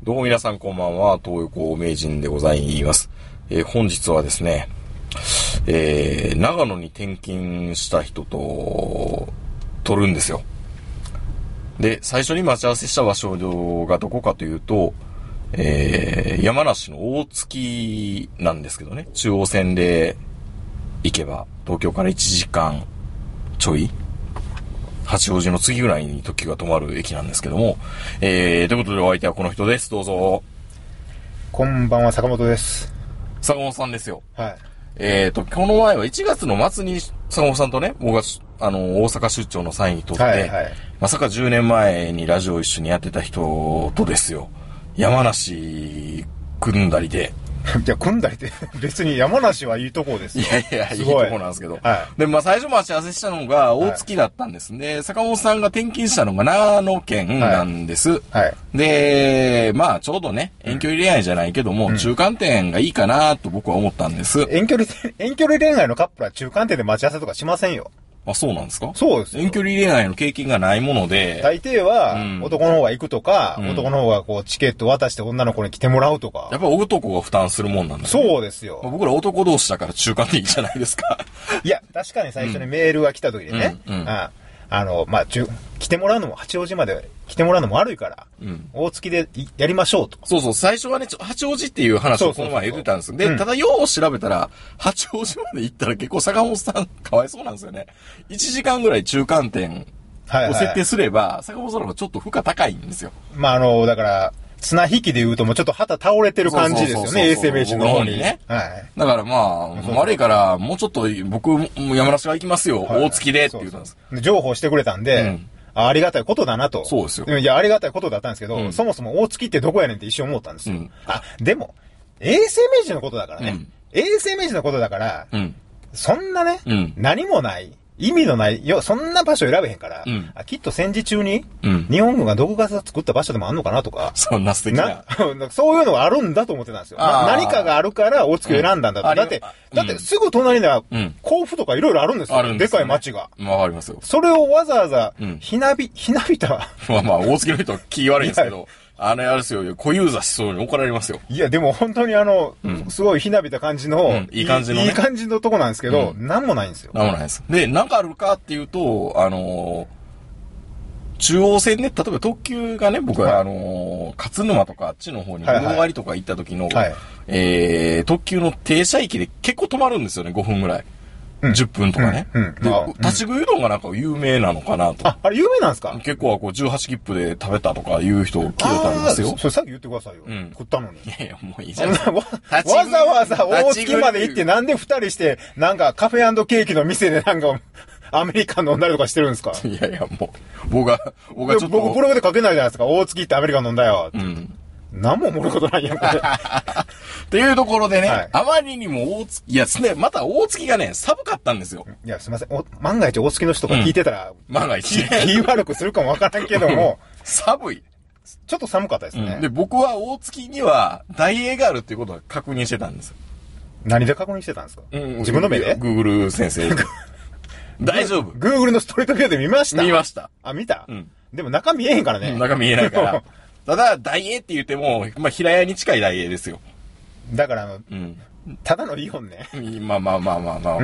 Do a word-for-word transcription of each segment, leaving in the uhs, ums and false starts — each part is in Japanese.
どうも皆さんこんばんは、東横名人でございます。えー、本日はですね、えー、長野に転勤した人と撮るんですよ。で、最初に待ち合わせした場所がどこかというと、えー、山梨の大月なんですけどね、中央線で行けば東京からいちじかんちょい、八王子の次ぐらいに特急が止まる駅なんですけども、えー、ということでお相手はこの人です。どうぞ。 こんばんは、坂本です。 坂本さんですよ。 はい。 えーと、この前はいちがつの末に坂本さんとね、僕が、あの、大阪出張の際に撮って、 はいはい、 まさかじゅうねんまえにラジオ一緒にやってた人とですよ、山梨組んだりで、 いや、組んだりって、別に山梨はいいとこですよ。 いやいや、いいとこなんですけど。 はい。 で、まあ最初待ち合わせしたのが大月だったんですね。はい、坂本さんが転勤したのが長野県なんです。はい。はい、で、まあちょうどね、遠距離恋愛じゃないけども、うん、中間点がいいかなと僕は思ったんです。 遠距離、遠距離恋愛のカップルは中間点で待ち合わせとかしませんよ。 あ、そうなんですか？ そうですよ。 遠距離恋愛の経験がないもので。 大抵は、男の方が行くとか、うん、男の方がこう、チケット渡して女の子に来てもらうとか。 やっぱ男が負担するもんなんだね。 そうですよ。 まあ、僕ら男同士だから中間でいいじゃないですか。 いや、確かに最初にメールが来た時にね、うんうん、ああの、まあ、中、来てもらうのも、八王子まで来てもらうのも悪いから、うん、大月でやりましょうと。 そうそう、最初はね、八王子っていう話をこの前言ってたんです。で、うん、ただよう調べたら、八王子まで行ったら結構坂本さんかわいそうなんですよね。いちじかんぐらい中間点を設定すれば、はいはい、坂本さんの方がちょっと負荷高いんですよ。 まあ、あの、だから、綱引きで言うともうちょっと旗倒れてる感じですよね、衛生名人の方にね。はい。 だからまあ、悪いから、もうちょっと僕、山梨は行きますよ、はい、大月でって言ったんです。 そうそう、情報してくれたんで、うんあ、ありがたいことだなと。 そうですよ。 いや、ありがたいことだったんですけど、うん、そもそも大月ってどこやねんって一瞬思ったんですよ。うん、あ、でも、衛生名人のことだからね。うん、衛生名人のことだから、うん、そんなね、うん、何もない、意味のない、よ、そんな場所選べへんから、うん、あきっと戦時中に、うん、日本軍が毒ガス作った場所でもあんのかなとか。 そんな素敵な。 なそういうのがあるんだと思ってたんですよ。何かがあるから大月を選んだんだと。うん、だって、だってすぐ隣には、甲府とかいろいろあるんですよ。うん、でかい町が。 わかりますよ。 それをわざわざ、ひなび、ひなびた。 まあまあ、大月の人は気悪いんですけど。あれ、あれですよ、小遊三思想に怒られますよ。 いや、でも本当にあの、うん、すごいひなびた感じの、うん、 いい感じの、ね、 いい感じのとこなんですけど、うん、なんもないんですよ。 なんもないです。で、なんかあるかっていうと、あのー、中央線ね、例えば特急がね、僕は、はい、あのー、勝沼とかあっちの方に、大割とか行った時の、はいはい、えー、特急の停車駅で結構止まるんですよね、ごふんぐらい。うん、じゅっぷんとかね。うんうん、で、立ち食いうどんがなんか有名なのかなと。 あ、あれ有名なんですか？ 結構はこうじゅうはち切符で食べたとかいう人聞いたんですよ。 それさっき言ってくださいよ。うん、食ったのに。 いやいや、もういいじゃん。わざわざ大月まで行ってなんで二人して、なんかカフェ&ケーキの店でなんか、アメリカン飲んだりとかしてるんですか？ いやいや、もう、僕が、僕がちょっと。 僕ブログで書けないじゃないですか。大月ってアメリカン飲んだよ。うん。何も思うことないやん、これ。 っていうところでね、はい、あまりにも大月、いや、ね、また大月がね、寒かったんですよ。 いや、すいません。お万が一大月の人が聞いてたら、うん、 万が一。 気悪くするかもわからんけども、 寒い。 ちょっと寒かったですね。 うん、で、僕は大月には大英があるっていうことを確認してたんですよ。 何で確認してたんですか？うん、自分の目で ?Google 先生。大丈夫。 Google のストリートビューで見ました？ 見ました。 あ、見た？うん。でも中見えへんからね。 中見えないから。ただ、大英って言っても、まあ、平屋に近い大英ですよ。 だから、うん、ただのイオンね。 まあまあまあまあまあ、うん、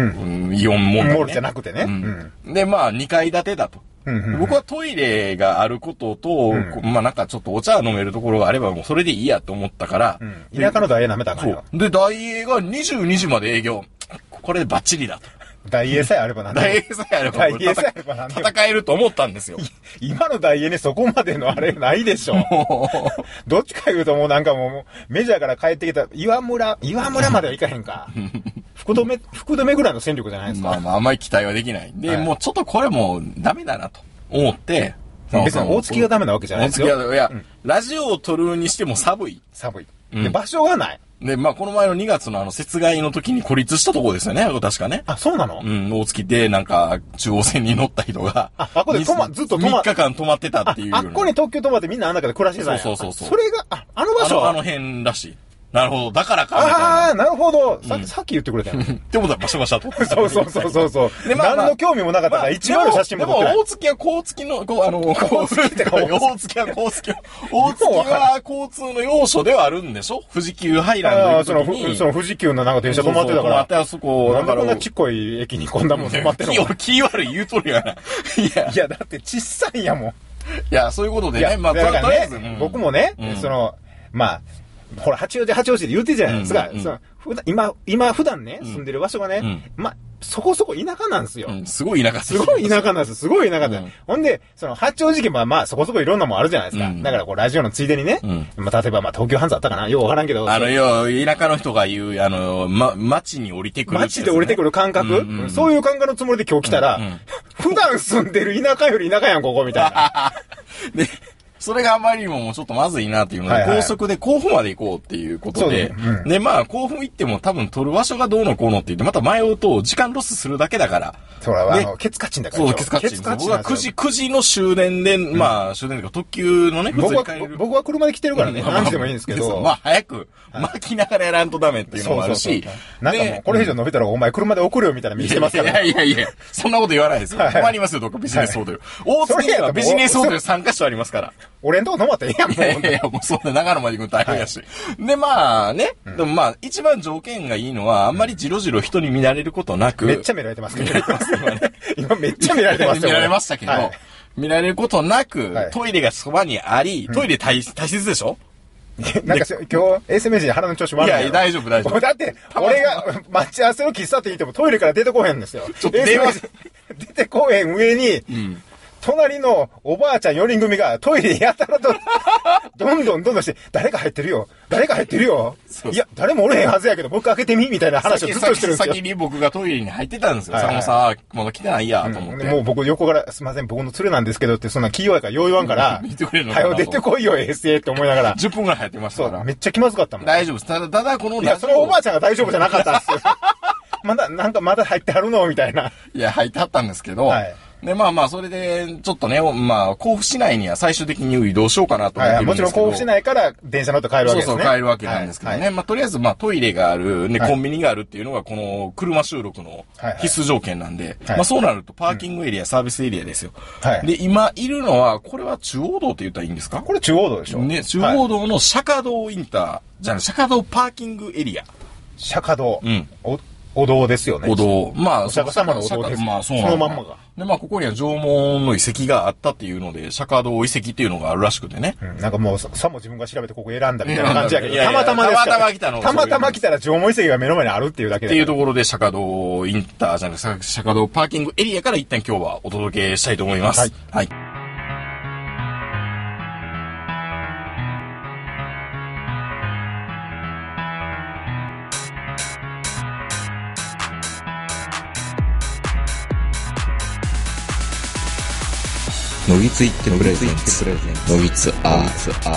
イオンモール、ね。 モールじゃなくてね。 うんうん、で、まあ、にかい建てだと。うんうんうん、僕はトイレがあることと、うん、まあなんかちょっとお茶飲めるところがあればもうそれでいいやと思ったから。 うん、田舎の大英舐めたからよ。 で、大英がにじゅうにじまで営業。これでバッチリだと。 大英さえあればなんでも。 大英さえあれば大英さえあればなんでも戦えると思ったんですよ。 今の大英にそこまでのあれないでしょ。どっちか言うともうなんかもう、メジャーから帰ってきた岩村、岩村まではいかへんか。福留、福留ぐらいの戦力じゃないですか。 まあまああんまり期待はできない。で、はい、もうちょっとこれもうダメだなと思って、 別に大月がダメなわけじゃないですよ。 大月は、いや、うん、ラジオを撮るにしても寒い。 寒い。で、うん、場所がない。 で、まあ、この前のにがつのあの、雪害の時に孤立したとこですよね、確かね。 あ、そうなの？ うん、大月で、なんか、中央線に乗った人が、 あ、あこで止ま、ずっと止ま、 みっかかん止まってたっていう。 あ、あっこに特急止まってみんなあん中で暮らしてたんや。 そうそうそう。 それが、あ、あの場所あの、あの辺らしい。 なるほど。だからか。 ああ、なるほど。さ、うん、さっき言ってくれたよ。 ってことはバシャバシャと。 そうそうそうそうそう。で、まあ、何の興味もなかったから、一番の写真も撮ってない。 でも、大月は交通の、こう、あの、こう、大月は交通、大月は交通の要所ではあるんでしょ？富士急ハイランドああ、その、その富士急のなんか電車止まってたから。 止まってあそこ、 なんでこんなちっこい駅にこんなもん止まってるの？ 気悪い言うとるやな。いや、いや、だって小さいやもん。 いや、そういうことでね、まあ、とりあえず。 僕もね、その、まあ、ほら、八王子、八王子で言うてるじゃないですか。うんうんうん、その普段今、今、普段ね、住んでる場所がね、うん、まあ、そこそこ田舎なんですよ。うん、 すごい田舎すごい田舎なんです。すごい田舎で、うん。ほんで、その、八王子県はまあ、そこそこいろんなもんあるじゃないですか。うん、だから、こう、ラジオのついでにね、うん、まあ、例えば、まあ、東急ハンズあったかなようわからんけど。 あの、よう、田舎の人が言う、あの、ま、町に降りてくる、ね。 町で降りてくる感覚、うんうんうん、そういう感覚のつもりで今日来たら、うんうん、普段住んでる田舎より田舎やん、ここ、みたいな。 でそれがあまりにももうちょっとまずいなっていうので、はいはい、高速で甲府まで行こうっていうことで、で、うん、で、まあ、甲府行っても多分取る場所がどうのこうのって言って、また迷うと時間ロスするだけだから。 そら、あの、ケツカッチンだから。 そう、ケツカッチン。僕はくじ、くじの終電で、うん、まあ、終電というか特急のね、 僕は、僕は車で来てるからね、何時でもいいんですけど。 まあ、早く、巻きながらやらんとダメっていうのもあるし。 なんかもう、これ以上伸びたらお前車で送るよみたいな見せますから。 いやいやいや、そんなこと言わないですよ。困りますよ、どっかビジネスホテル。大津にはビジネスホテルさんカ所ありますから。 俺んとこ飲まっていいやん、もう。 いやいや、もうそんな長野まで行くの大変やし。はい、で、まあね、うん、でもまあ、一番条件がいいのは、あんまりじろじろ人に見られることなく。 めっちゃ見られてますけど。今ね。今めっちゃ見られてますよ。 見られましたけど、はい、見られることなく、はい、トイレがそばにあり、トイレ大、大切でしょ？ なんか今日、衛生名人腹の調子悪い。 いや、大丈夫、大丈夫。 だって、俺が待ち合わせの喫茶店行ってもトイレから出てこへんんですよ。 ちょっと電話出てこへん上に、うん隣のおばあちゃんよにん組がトイレやたらと、どんどんどんどんして、誰か入ってるよ誰か入ってるよいや、誰もおれへんはずやけど、僕開けてみみたいな話をずっとしてるんですよ。 先に僕がトイレに入ってたんですよ。坂本さん、まだ来てないや、と思って。 もう僕横から、すいません、僕の連れなんですけどって、そんな気弱いからよう言わんから、見てくれるのかな。はよ出てこいよ、エスエー って思いながら。 じゅっぷんくらい入ってましたから。 めっちゃ気まずかったもん。 大丈夫です。ただ、ただこの、 いや、そのおばあちゃんが大丈夫じゃなかったんですよ。まだ、なんかまだ入ってはるのみたいな。 いや、入ってはったんですけど、はい。で、まあまあ、それで、ちょっとね、まあ、甲府市内には最終的に移動しようかなと思ってるんですけど。はい、もちろん甲府市内から電車乗って帰るわけですね。そうそう、帰るわけなんですけどね。はいはい、まあ、とりあえず、まあ、トイレがある、ね、コンビニがあるっていうのが、この、車収録の必須条件なんで、はいはい、まあ、そうなると、パーキングエリア、うん、サービスエリアですよ。はい。で、今、いるのは、これは中央道って言ったらいいんですか？ これ中央道でしょ？ ね、中央道の釈迦道インター、じゃあ、釈迦道パーキングエリア。 釈迦道。うん。おお堂ですよね。 お堂。まあ、 お釈迦様のお堂です。 まあ、そうそのまんまが。 で、まあ、ここには縄文の遺跡があったっていうので、釈迦堂遺跡っていうのがあるらしくてね。 うん、なんかもう、さも自分が調べてここ選んだみたいな感じやけど、たまたまですから。たまたま来たの。たまたま来たら縄文遺跡が目の前にあるっていうだけで。 っていうところで、釈迦堂インターじゃなくて、釈迦堂パーキングエリアから一旦今日はお届けしたいと思います。はい。はい。 のぎついってプレゼンツのぎつアーツアー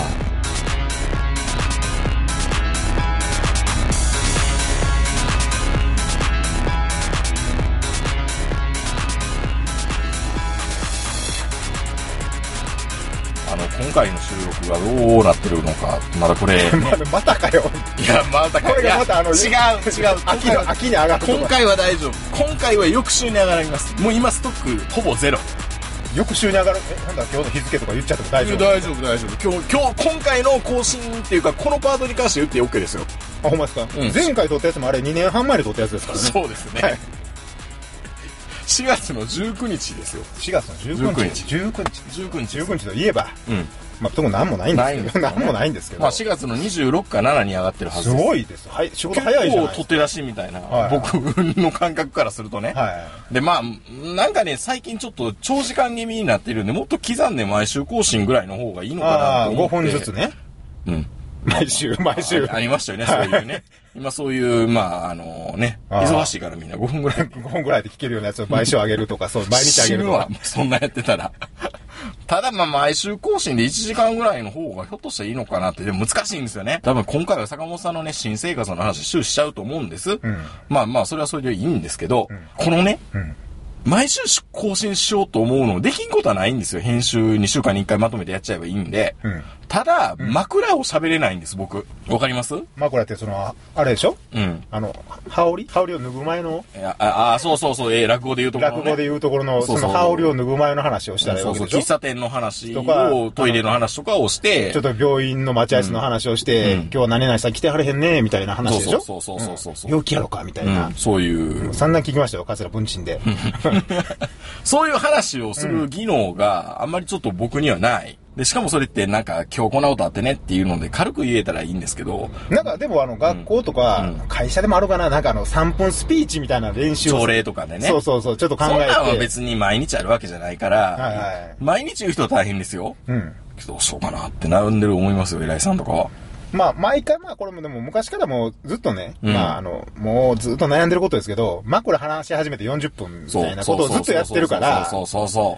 あの今回の収録がどうなってるのかまだこれ、ね、 またかよいやまたかよこれがまたあの違う違う秋の秋に上がる今回は大丈夫今回は翌週に上がりますもう今ストックほぼゼロ翌週に上がるえなんだ今日の日付とか言っちゃっても大丈夫大丈夫大丈夫今日今日今回の更新っていうかこのパートに関して言って OK ですよあほんまですか、うん、前回撮ったやつもあれにねんはんまえに撮ったやつですからねそうですね、はい、しがつのじゅうくにちですよしがつのじゅうくにちじゅうくにちじゅうくにちじゅうくにちといえばうんまあ、ともなんもないんですけど、なんもないんですけど。 まあ、しがつのにじゅうろくかななに上がってるはずです。 すごいです。はい、仕事早いじゃないですか。 結構取って出しみたいな、はい、僕の感覚からするとね。はい。で、まあ、なんかね、最近ちょっと長時間気味になってるんで、もっと刻んで毎週更新ぐらいの方がいいのかなと思って。ああ、ごほんずつね。 うん。 毎週、毎週。 あ, ありましたよね、そういうね。今そういう、まあ、あのね、忙しいからみんなごふんぐらい。 ごふんぐらいで聞けるようなやつを毎週あげるとか、そう、毎日あげるとか。 死ぬわ、そんなやってたら。ただまあ毎週更新でいちじかんぐらいの方がひょっとしたらいいのかなって、でも難しいんですよね。多分今回は坂本さんのね、新生活の話終始しちゃうと思うんです。うん、まあまあそれはそれでいいんですけど、うん、このね、うん、毎週更新しようと思うのできんことはないんですよ。編集にしゅうかんにいっかいまとめてやっちゃえばいいんで。うん、 ただ、うん、枕を喋れないんです、僕。わかります？ 枕ってその、あれでしょ？ うん。 あの、羽織羽織を脱ぐ前のいや、ああ、そうそうそう、えー、落語で言うところの、ね。 落語で言うところの、その羽織を脱ぐ前の話をしたらいいわけでしょ？ そうそう、喫茶店の話を、トイレの話とかをして、 ちょっと病院の待合室の話をして、うん、今日は何々さん来てはれへんね、みたいな話でしょ？ そうそうそうそうそう、 うん。病気やろか、みたいな。 うん、そういう。 散々聞きましたよ、桂文鎮で。 そういう話をする技能があんまりちょっと僕にはない。で、しかもそれってなんか今日こんなことあってねっていうので軽く言えたらいいんですけど。 なんかでもあの学校とか会社でもあるかな、なんかあのさんぷんスピーチみたいな練習を。 朝礼とかでね。 そうそうそう、ちょっと考えて。そんなのは別に毎日あるわけじゃないから、はいはい、毎日言う人は大変ですよ。うん。どうしようかなって悩んでる思いますよ、偉いさんとかは。 まあ、毎回まあこれもでも昔からもうずっとね、うん、まああの、もうずっと悩んでることですけど、枕話し始めてよんじゅっぷんみたいなことをずっとやってるから。 そうそうそう。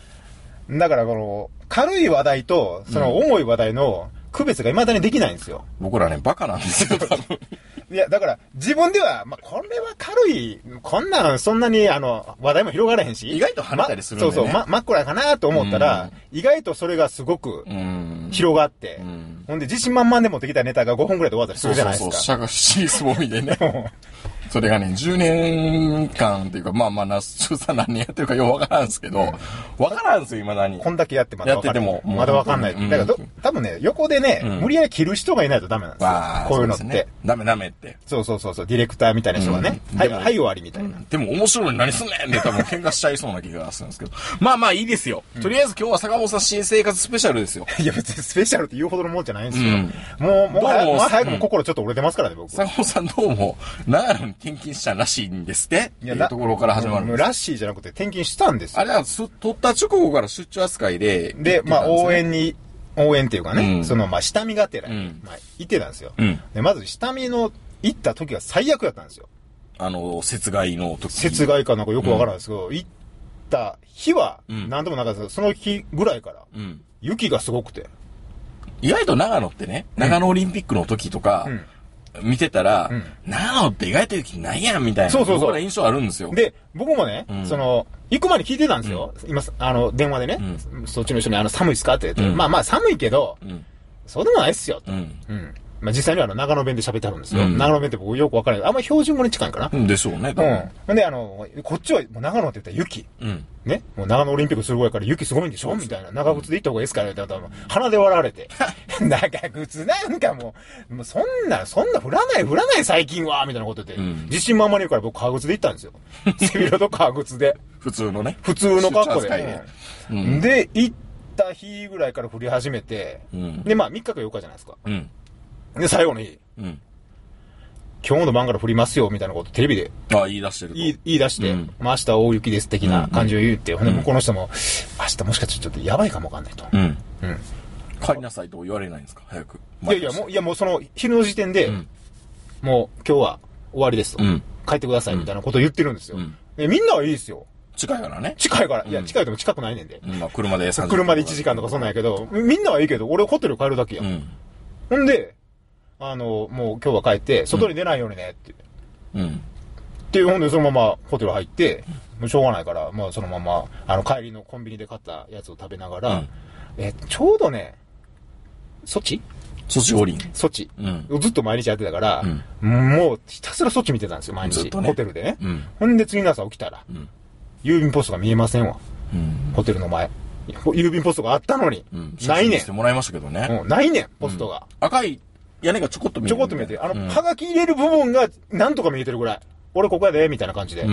だからこの、軽い話題と、その重い話題の区別が未だにできないんですよ。 うん、僕らね、バカなんですよ、多分。 いや、だから、自分では、まあ、これは軽い、こんなん、そんなに、あの、話題も広がらへんし。 意外と跳ねたりするんだよね。 ま、そうそう、ま、真っ暗かなと思ったら、うん、意外とそれがすごく、広がって、うん、ほんで、自信満々で持ってきたネタがごほんくらいで終わったりするじゃないですか。 そうそうそう、シャガシースボーイでね。それがね、じゅうねんかんっていうか、まあまあ、ナスチューさん何年やってるかようわからんすけど、わからんすよ、未だに。 こんだけやってまだやってても。 まだわかんない。うん、だから多分ね、横でね、うん、無理やり切る人がいないとダメなんですよ。こういうのって。ね、 ダメダメって。 そうそうそうそう、ディレクターみたいな人がね。うん、はい、はい、終わりみたいな。 でも面白いのに何すんねんって多分喧嘩しちゃいそうな気がするんですけど。まあまあいいですよ。とりあえず今日は坂本さん新生活スペシャルですよ。 いや別にスペシャルって言うほどのもんじゃないんですよ。うん、もう、もう、もう早くも心ちょっと折れてますからね、僕。 坂本さんどうも、長野に転勤したらしいんですって。いや、っていうところから始まるんです。 ラッシーじゃなくて転勤したんですよ。 あれは、取った直後から出張扱いで。 で、まあ応援に、応援っていうかね、うん、その、まあ下見がてら、うん、まあ行ってたんですよ。うん、で、まず下見の行った時が最悪だったんですよ。 あの、雪害の時。 雪害かなんかよくわからないですけど、うん、行った日は、なんともなかったですけど、その日ぐらいから、うん、雪がすごくて。 意外と長野ってね、長野オリンピックの時とか、うん見てたら、うん、長野って意外と雪ないやんみたいな。 そうそうそう。 印象あるんですよ。 で、僕もね、うん、その、行く前に聞いてたんですよ。うん、今、あの、電話でね、うん、そっちの人に、あの、寒いっすかって言って、うん、まあまあ寒いけど、うん、そうでもないっすよ、と。うん。うんまあ実際にはあの長野弁で喋ってあるんですよ。うん、長野弁って僕よくわからない。あんまり標準語に近いかな。 うんでしょうね。 うん。ほんであの、こっちはもう長野って言ったら雪。うん。ね。もう長野オリンピックするぐらいから雪すごいんでしょみたいな。長靴で行った方がいいですからね。だから鼻で笑われて。長靴なんかもう、もうそんな、そんな降らない降らない最近はみたいなことで。うん、自信満々に言うから僕革靴で行ったんですよ。背広と革靴で。 普通のね。 普通の格好で。で、うん、で、行った日ぐらいから降り始めて、うん、で、まあみっかかよっかじゃないですか。うん。で、最後の日、うん、今日の晩から降りますよ、みたいなことテレビで。 ああ、言い出してると。 言い、言い出して、うん、まあ明日は大雪です的な感じを言って、うん、ほんで向こうの人も、明日もしかしてちょっとやばいかもわかんないと。うん。うん。 帰りなさいと言われないんですか早く。 いやいや、もう、いやもうその、昼の時点で、うん、もう今日は終わりですと。うん、帰ってください、みたいなことを言ってるんですよ。うん、でみんなはいいですよ。 近いからね。 近いから。いや、近いでも近くないねんで。 うん、まあ車でさんじかん。 車でいちじかんとかそんなんやけど、みんなはいいけど、俺ホテル帰るだけや。うん。ほんで、あの、もう今日は帰って、外に出ないようにね、って。うん。っていう、ほんでそのままホテル入って、もうしょうがないから、まあそのまま、あの、帰りのコンビニで買ったやつを食べながら、うん、え、ちょうどね、ソチソチ五輪。 ソチ。うん。ずっと毎日やってたから、うん、もうひたすらソチ見てたんですよ、毎日。ね、ホテルでね。うん。ほんで次の朝起きたら、うん、郵便ポストが見えませんわ。うん。ホテルの前。郵便ポストがあったのに、うん、ないねん。 してもらいましたけどね。 うん、ないねん、ポストが。 うん、赤い屋根がちょこっと見えてる。 ちょこっと見えてる。あの、うん、はがき入れる部分がなんとか見えてるぐらい。俺ここやで、みたいな感じで。うん。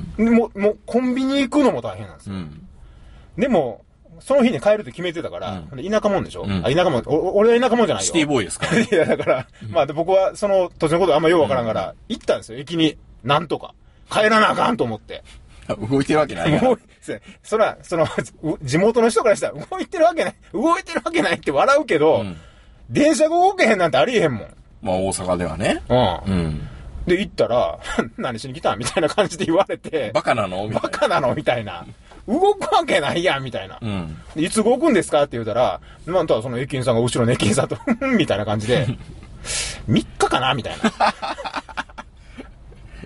もう、もう、コンビニ行くのも大変なんですよ。うん。でも、その日に帰るって決めてたから、うん、田舎もんでしょ、うん、あ、田舎もん、俺は田舎もんじゃないよ。 シティボーイですかいや、だから、うん、まあ、僕はその土地のことあんまようわからんから、うん、行ったんですよ、駅に。なんとか。帰らなあかんと思って。 動いてるわけないから。 そら、その、地元の人からしたら、動いてるわけない。動いてるわけないって笑うけど、うん、電車が動けへんなんてありえへんもん。 まあ、大阪ではね。 うん。うん。で、行ったら、何しに来たみたいな感じで言われて。 バカなのバカなのみたいな。動くわけないやんみたいな。うん。いつ動くんですかって言うたら、まあ、ただその駅員さんが後ろの駅員さんと、みたいな感じで、みっかかなみたいな。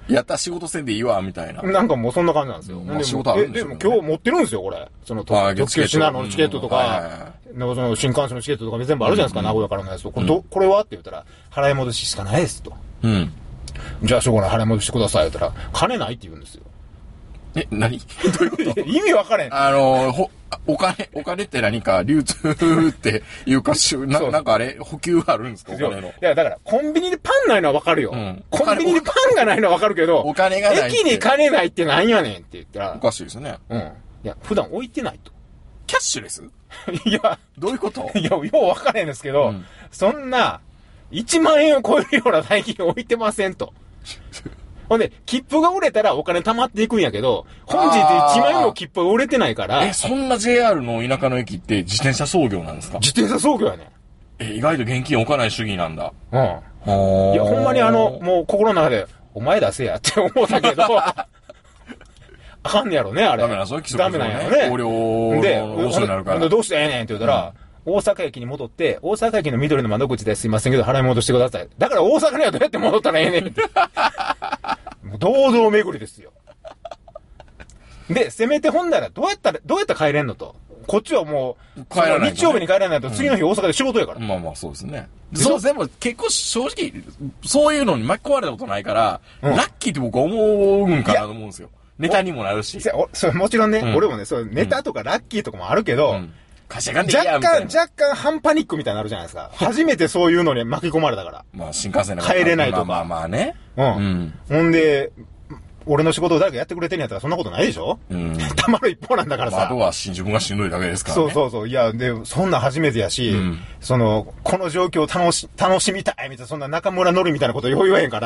やった仕事せんでいいわ、みたいな。 なんかもうそんな感じなんですよ。 まあ、仕事あるんでしょうね。 でも今日持ってるんですよ、これ。その、特急シナのチケットとか、その新幹線のチケットとか全部あるじゃないですか、名古屋からのやつと。これ、これはって言ったら、払い戻ししかないですと。うん。じゃあ、しょうがない、払い戻してください、言ったら、金ないって言うんですよ。 え、何どういうこと意味わかれん。 あの、ほ、お金、お金って何か流通っていうか、な, なんかあれ、補給あるんですかお金の。いや、だから、コンビニでパンないのはわかるよ。うん、コンビニでパンがないのはわかるけど、 お金がない。 駅に金ないってなんやねんって言ったら。 おかしいですね。 うん。いや、普段置いてないと。 キャッシュレスいや、 どういうこといや、ようわかれんですけど、うん、そんな、いちまん円を超えるような代金置いてませんと。ほんで、切符が売れたらお金貯まっていくんやけど、本日いちまん円の切符が売れてないから。 え、そんな ジェイアール の田舎の駅って自転車操業なんですか？ 自転車操業やね。 え、意外と現金置かない主義なんだ。 うん。いや、ほんまにあの、もう心の中で、お前出せやって思ったけど、あかんねやろね、あれ。 ダメなんそういう規則ダメなんやろね。 横領の要素になるから。 で、どうしてええねんって言ったら、うん、大阪駅に戻って、大阪駅の緑の窓口ですいませんけど払い戻してください。だから大阪にはどうやって戻ったらええねんって。堂々巡りですよ。で、せめてほんなら、どうやったら、どうやったら帰れんのと。こっちはもう、帰らない、ね。日曜日に帰らないと次の日大阪で仕事やから。 うん、まあまあそうですね。そう、全部結構正直、そういうのに巻き込まれたことないから、うん、ラッキーって僕は思うんかなと思うんですよ。ネタにもなるし。 それもちろんね、うん、俺もね、そう、ネタとかラッキーとかもあるけど、うん若干、 若干半パニックみたいになるじゃないですか。初めてそういうのに巻き込まれたから。 まあ、新幹線帰れないとか。 まあまあね。 うん。うん、ほんで、俺の仕事を誰かやってくれてんやったらそんなことないでしょ？うん。たまる一方なんだからさ。 まあ、あとは自分がしんどいだけですからね。 そうそうそう。いや、で、そんな初めてやし、うん、その、この状況を楽し、楽しみたいみたいな、そんな中村のりみたいなことよう言わへんから、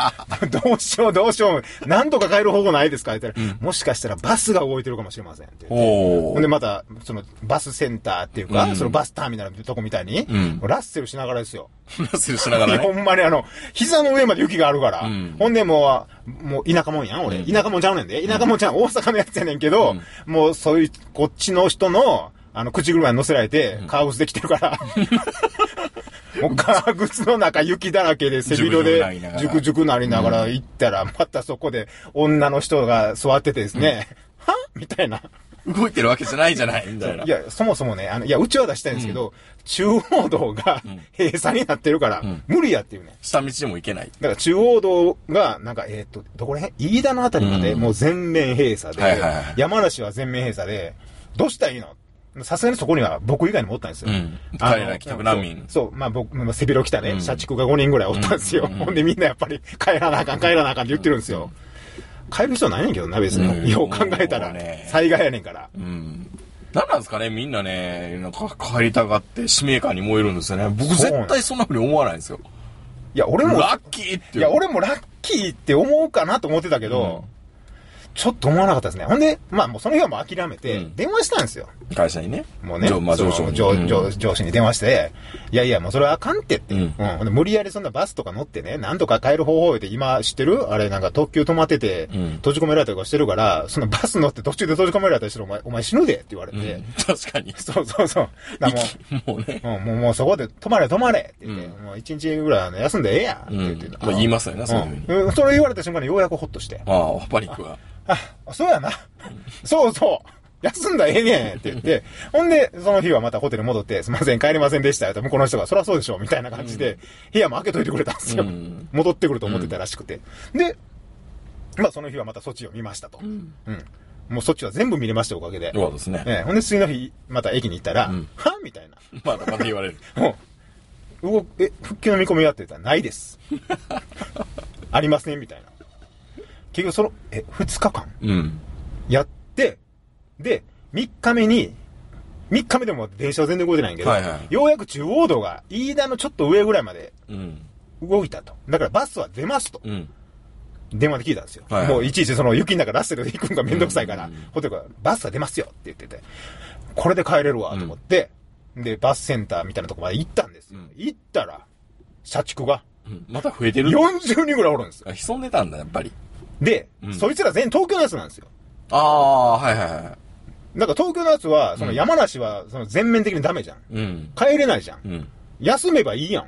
どうしようどうしよう、なんとか帰る方法ないですかって言ったら、うん、もしかしたらバスが動いてるかもしれませんって言って。ほんでまた、その、バスセンターっていうか、うん、そのバスターミナルのとこみたいに、うん、ラッセルしながらですよ。 ラッセルしながらね。 ほんまにあの、膝の上まで雪があるから、うん、ほんでもう、もう田舎もんやん、俺。田舎もんちゃうねんで。田舎もんちゃう、大阪のやつやねんけど、うん、もうそういう、こっちの人の、あの、口車に乗せられて、革靴で来てるから、うん、もう革靴の中雪だらけで背広で、ジュクジュクなりながら行ったら、またそこで女の人が座っててですね、うん、はみたいな。 動いてるわけじゃないじゃないみたいな。 いや、そもそもね、あの、いや、うちは出したいんですけど、うん、中央道が閉鎖になってるから、うん、無理やっていうね。 下道でも行けない。 だから中央道が、なんか、えっと、どこら辺飯田のあたりまでもう全面閉鎖で、はいはいはい、山梨は全面閉鎖で、どうしたらいいの？さすがにそこには僕以外にもおったんですよ。うん。 帰れない帰宅難民。 そう、まあ僕、まあ、背広来たね、うん、社畜がごにんぐらいおったんですよ。うん、ほんでみんなやっぱり帰らなあかん、帰らなあかんって言ってるんですよ。うん、帰る必要ないねんけどな、別に。うん、よう考えたら、ね、災害やねんから。うん。 なんなんですかね、みんなね、なんか帰りたがって使命感に燃えるんですよね。僕絶対そんな風に思わないんですよ。 いや、俺も。 ラッキーって。 いや、俺もラッキーって思うかなと思ってたけど、うん、ちょっと思わなかったですね。ほんで、まあもうその日はもう諦めて、電話したんですよ。 うん、会社にね。 もうね。 まあ、上司に。 上、上、上司に電話して、いやいや、もうそれはあかんってって。うん。うん、無理やりそんなバスとか乗ってね、なんとか帰る方法で今知ってるあれなんか特急止まってて、うん、閉じ込められたりとかしてるから、そのバス乗って途中で閉じ込められたりしたらお前、お前死ぬでって言われて。うん、 確かに。 そうそうそう。だもう、もうね。うん、もう、もうそこで止まれ止まれって言って、うん、もう一日ぐらい休んでええやんって言って。うん、 まあ言いますよね、そういうふうに。 うん。それ言われた瞬間にようやくホッとして。 ああ、パニックが。 あ、そうやな。そうそう。休んだらええねんって言って、ほんで、その日はまたホテル戻って、すいません、帰りませんでしたよと、向こうの人が、そりゃそうでしょ、みたいな感じで、部屋も開けといてくれたんですよ。うん、戻ってくると思ってたらしくて。うん、で、まあその日はまた措置を見ましたと。うん。うん、もう措置は全部見れましたおかげで。 そうですね。 ええ、ほんで次の日、また駅に行ったら、うん、はみたいな。 まだまだ言われる。 もう、動え、復旧の見込みはって言ったら、ないです。ありません、みたいな。結局その、え、二日間、うん、やって、で、三日目に、三日目でも電車は全然動いてないんけど、はいはい、ようやく中央道が飯田のちょっと上ぐらいまで動いたと。だからバスは出ますと。うん、電話で聞いたんですよ。はいはい、もういちいちその雪の中ラッセルで行くのがめんどくさいから、うんうんうん、ホテルからバスは出ますよって言ってて、これで帰れるわと思って、うん、で、バスセンターみたいなとこまで行ったんですよ。うん、行ったら、社畜が、 うん、また増えてる ? よんじゅうにんぐらいおるんですよ。 潜んでたんだ、やっぱり。 で、うん、そいつら全員東京のやつなんですよ。 ああ、はいはいはい。 なんか東京のやつは、その山梨はその全面的にダメじゃん。うん、帰れないじゃん。うん、休めばいいやん。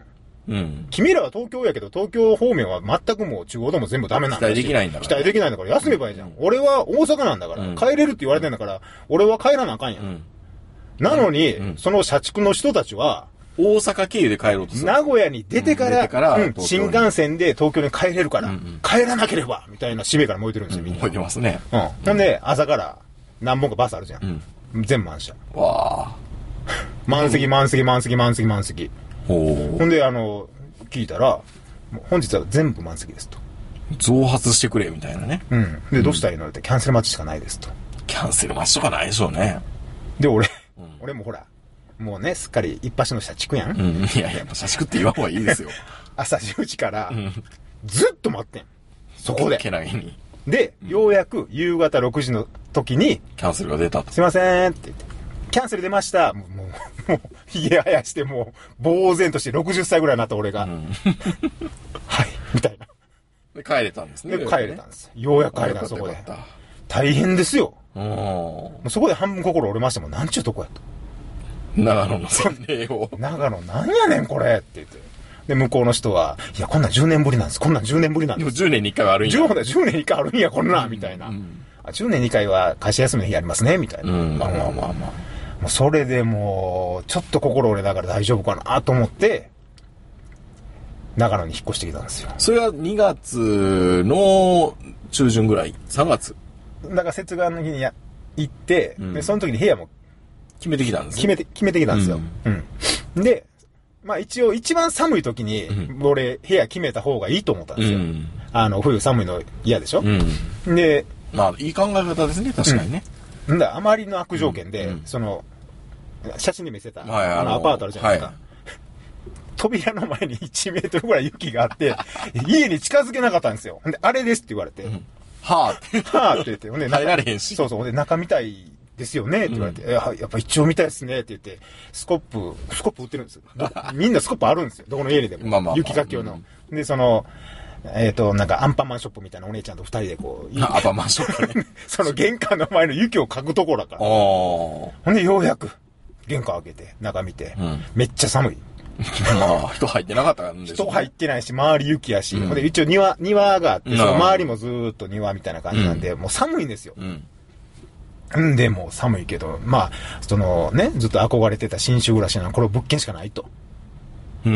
うん。 君らは東京やけど、東京方面は全くもう中央でも全部ダメなんだし。 期待できないんだから、 期待できないんだから、休めばいいじゃん。うん、俺は大阪なんだから、うん、帰れるって言われてんだから、俺は帰らなあかんやん。うん、なのに、うん、その社畜の人たちは、 大阪経由で帰ろうとする。 名古屋に出てから、うん、からうん、新幹線で東京に帰れるから、うんうん、帰らなければみたいな使命から燃えてるんですよ、みんな。 燃えてますね。 うん。ほんで、朝から何本かバスあるじゃん。うん、全満車。 わあ。 満席、満席、満席、満席、満席。ほんで、あの、聞いたら、本日は全部満席ですと。 増発してくれ、みたいなね。 うん。で、どうしたらいいのって、キャンセル待ちしかないですと。 キャンセル待ちとかないでしょうね。 で、俺、うん、俺もほら、もうね、すっかり一発の社畜やん。 うん。いやいや、社畜って言わん方がいいですよ。 朝じゅうじから、ずっと待ってん。そこで。 けなげに。 で、ようやく夕方ろくじの時に、 キャンセルが出たと。 すいませんって言って、キャンセル出ました。もう、もう、もうひげ生やして、もう、呆然としてろくじゅっさいぐらいになった俺が。うん、はい、みたいな。 で、帰れたんですね。 で、帰れたんです。ようやく帰れたんです、そこで。大変ですよ。 もうそこで半分心折れましても、なんちゅうとこやと。 長野の洗礼を。 長野なんやねんこれって言って。で、向こうの人は、いや、こんなんじゅうねんぶりなんです。こんなんじゅうねんぶりなんです。 でもじゅうねんにいっかいはあるんや。 じゅうねんにいっかいあるんや、こんなん、みたいな。うん、あじゅうねんにいっかいは会社休みの日ありますね、みたいな。 うん、まあまあまあまあ。 もうそれでもう、ちょっと心折れながら大丈夫かなと思って、長野に引っ越してきたんですよ。 それはにがつの中旬ぐらい ?さんがつ? だから節分の日にや行って、うん、で、その時に部屋も決めてきたんです決めて、決めてきたんですよ。うん。うん、で、まあ一応一番寒い時に、うん、俺部屋決めた方がいいと思ったんですよ。うん、あの、冬寒いの嫌でしょ、うん、で、 まあいい考え方ですね、確かにね。 うん、だあまりの悪条件で、うん、その、写真で見せた、はい、あのアパートあるじゃないですか。はい、扉の前にいちメートルぐらい雪があって、家に近づけなかったんですよ。で、あれですって言われて。うん、 はぁ、 あ、はぁって言って。ほんで、 入られへんし。 そうそう。で、中見たいですよねって言われて。うん、やっぱ一応見たいですねって言って、スコップ、スコップ売ってるんですよ。みんなスコップあるんですよ。どこの家にでも。まあまあまあ、雪かき用の。うん、で、その、えっ、ー、と、なんかアンパンマンショップみたいなお姉ちゃんと二人でこう。 アンパンマンショップね。 その玄関の前の雪をかくところだから。ほんで、ようやく、玄関開けて、中見て、うん、めっちゃ寒い。 まあ、人入ってなかったんでしょ、ね、 人入ってないし、周り雪やし、うん、で一応庭、庭があって、その周りもずーっと庭みたいな感じなんで、うん、もう寒いんですよ。うん。んで、もう寒いけど、まあ、そのね、ずっと憧れてた新州暮らしなの、これ物件しかないと。うん。うん。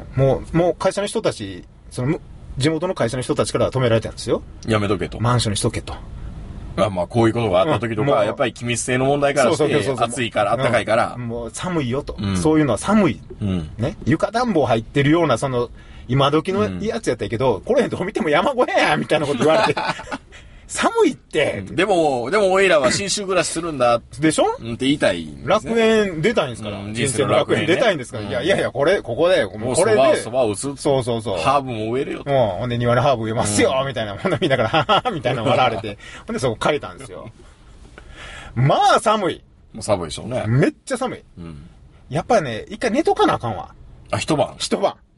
もう、もう会社の人たち、その、地元の会社の人たちからは止められたんですよ。 やめとけと。 マンションにしとけと。 あまあ、こういうことがあった時とか、うん、やっぱり気密性の問題からして、暑いから、暖かいから、 うん。もう寒いよと、うん。そういうのは寒い。うん、ね。床暖房入ってるような、その、今時のやつやったけど、うん、これどう見ても山小屋やみたいなこと言われて。寒いって、 うん。でも、でも、おいらは新州暮らしするんだ。 でしょって言いたい、ね。 楽園出たいんですから。うん、人生の楽園出たいんですから。うん、いやいやいや、これ、ここで、 もうこれで。そばを打つ。 そうそうそう。 ハーブも植えるよ。 うん。ほんで庭にハーブ植えますよ、うん、みたいな。ほんで見ながら、はははみたいな笑われて。ほんでそこ借りたんですよ。まあ寒い。 もう寒いでしょうね。 めっちゃ寒い。うん。やっぱね、一回寝とかなあかんわ。 あ、一晩一晩。うん。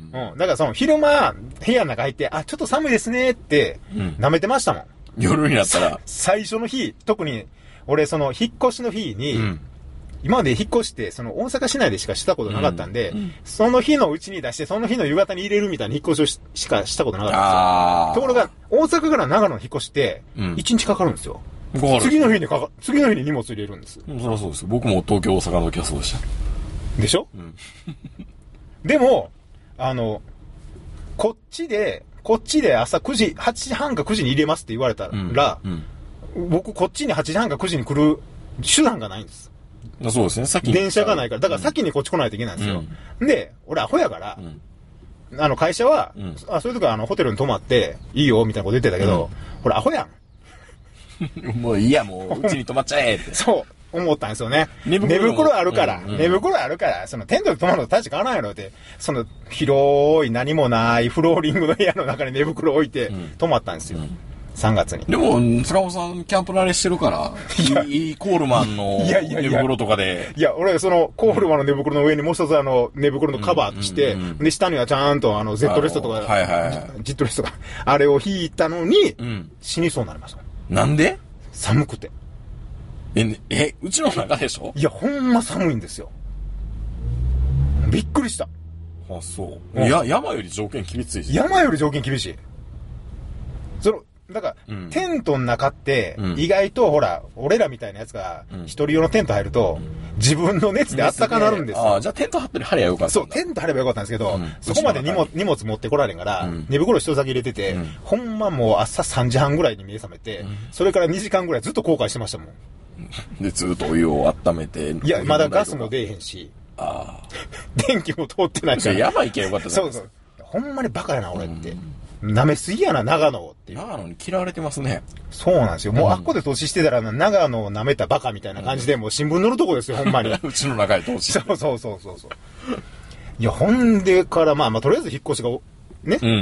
うん。だからその昼間、部屋の中入って、あ、ちょっと寒いですねって、舐めてましたもん。 夜になったら。 最初の日、特に、俺その引っ越しの日に、うん、今まで引っ越して、その大阪市内でしかしたことなかったんで、うんうん、その日のうちに出して、その日の夕方に入れるみたいな引っ越しを し, しかしたことなかったんですよ。ところが、大阪から長野の引っ越して、いちにちかかるんですよ。うん、次の日にかか、次の日に荷物入れるんです。 そりゃそうです。僕も東京、大阪の時はそうでした。 でしょ、うん、でも、あの、こっちで、こっちで朝くじ、はちじはんかくじに入れますって言われたら、うんうん、僕こっちにはちじはんかくじに来る手段がないんです。 そうですね、先に。 電車がないから、だから先にこっち来ないといけないんですよ。うん、で、俺アホやから、うん、あの会社は、うん、あそういうとこあのホテルに泊まっていいよみたいなこと言ってたけど、うん、俺アホやん。もういいや、もううちに泊まっちゃえって。 そう。思ったんですよね。寝袋, 寝袋あるから、うんうん、寝袋あるから、そのテントで泊まるのと大して変わらないやろって、その広い何もないフローリングの部屋の中に寝袋置いて泊まったんですよ。うん、さんがつに。 でも、坂本さんキャンプ慣れしてるから、いいコールマンの寝袋とかで。 いや、俺そのコールマンの寝袋の上にもう一つあの寝袋のカバーして、うんうんうん、で、下にはちゃんとあの Z レストとか、はいはいはい、ジットレストとか、あれを引いたのに、うん、死にそうになりました。 なんで？ 寒くて。 え、え、うちの中でしょ？ いや、ほんま寒いんですよ。びっくりした。 あ、そう。いや、山より条件厳しいし。 山より条件厳しい。その、だから、うん、テントの中って、うん、意外とほら、俺らみたいなやつが、一人用のテント入ると、うん、自分の熱であったかなるんですよ。 ああ、じゃあテント張ってる張りゃよかった。 そう、テント張ればよかったんですけど、うん、そこまで荷物、荷物持ってこられんから、うん、寝袋一つだけ入れてて、うん、ほんまもう朝さんじはんぐらいに目覚めて、うん、それからにじかんぐらいずっと後悔してましたもん。 で、ずっとお湯を温めて。 いや、まだガスも出えへんし、 ああ。 電気も通ってないから。 やばいけよかったじゃないですか。 そうそう。ほんまにバカやな、俺って。舐めすぎやな、長野っていう。 長野に嫌われてますね。 そうなんですよ。もうあっこで投資してたら、長野を舐めたバカみたいな感じで、もう新聞載るとこですよ、ほんまに。 うちの中で投資。 そうそうそうそうそう。いや、ほんでから、まあまあ、とりあえず引っ越しが、ね、うん、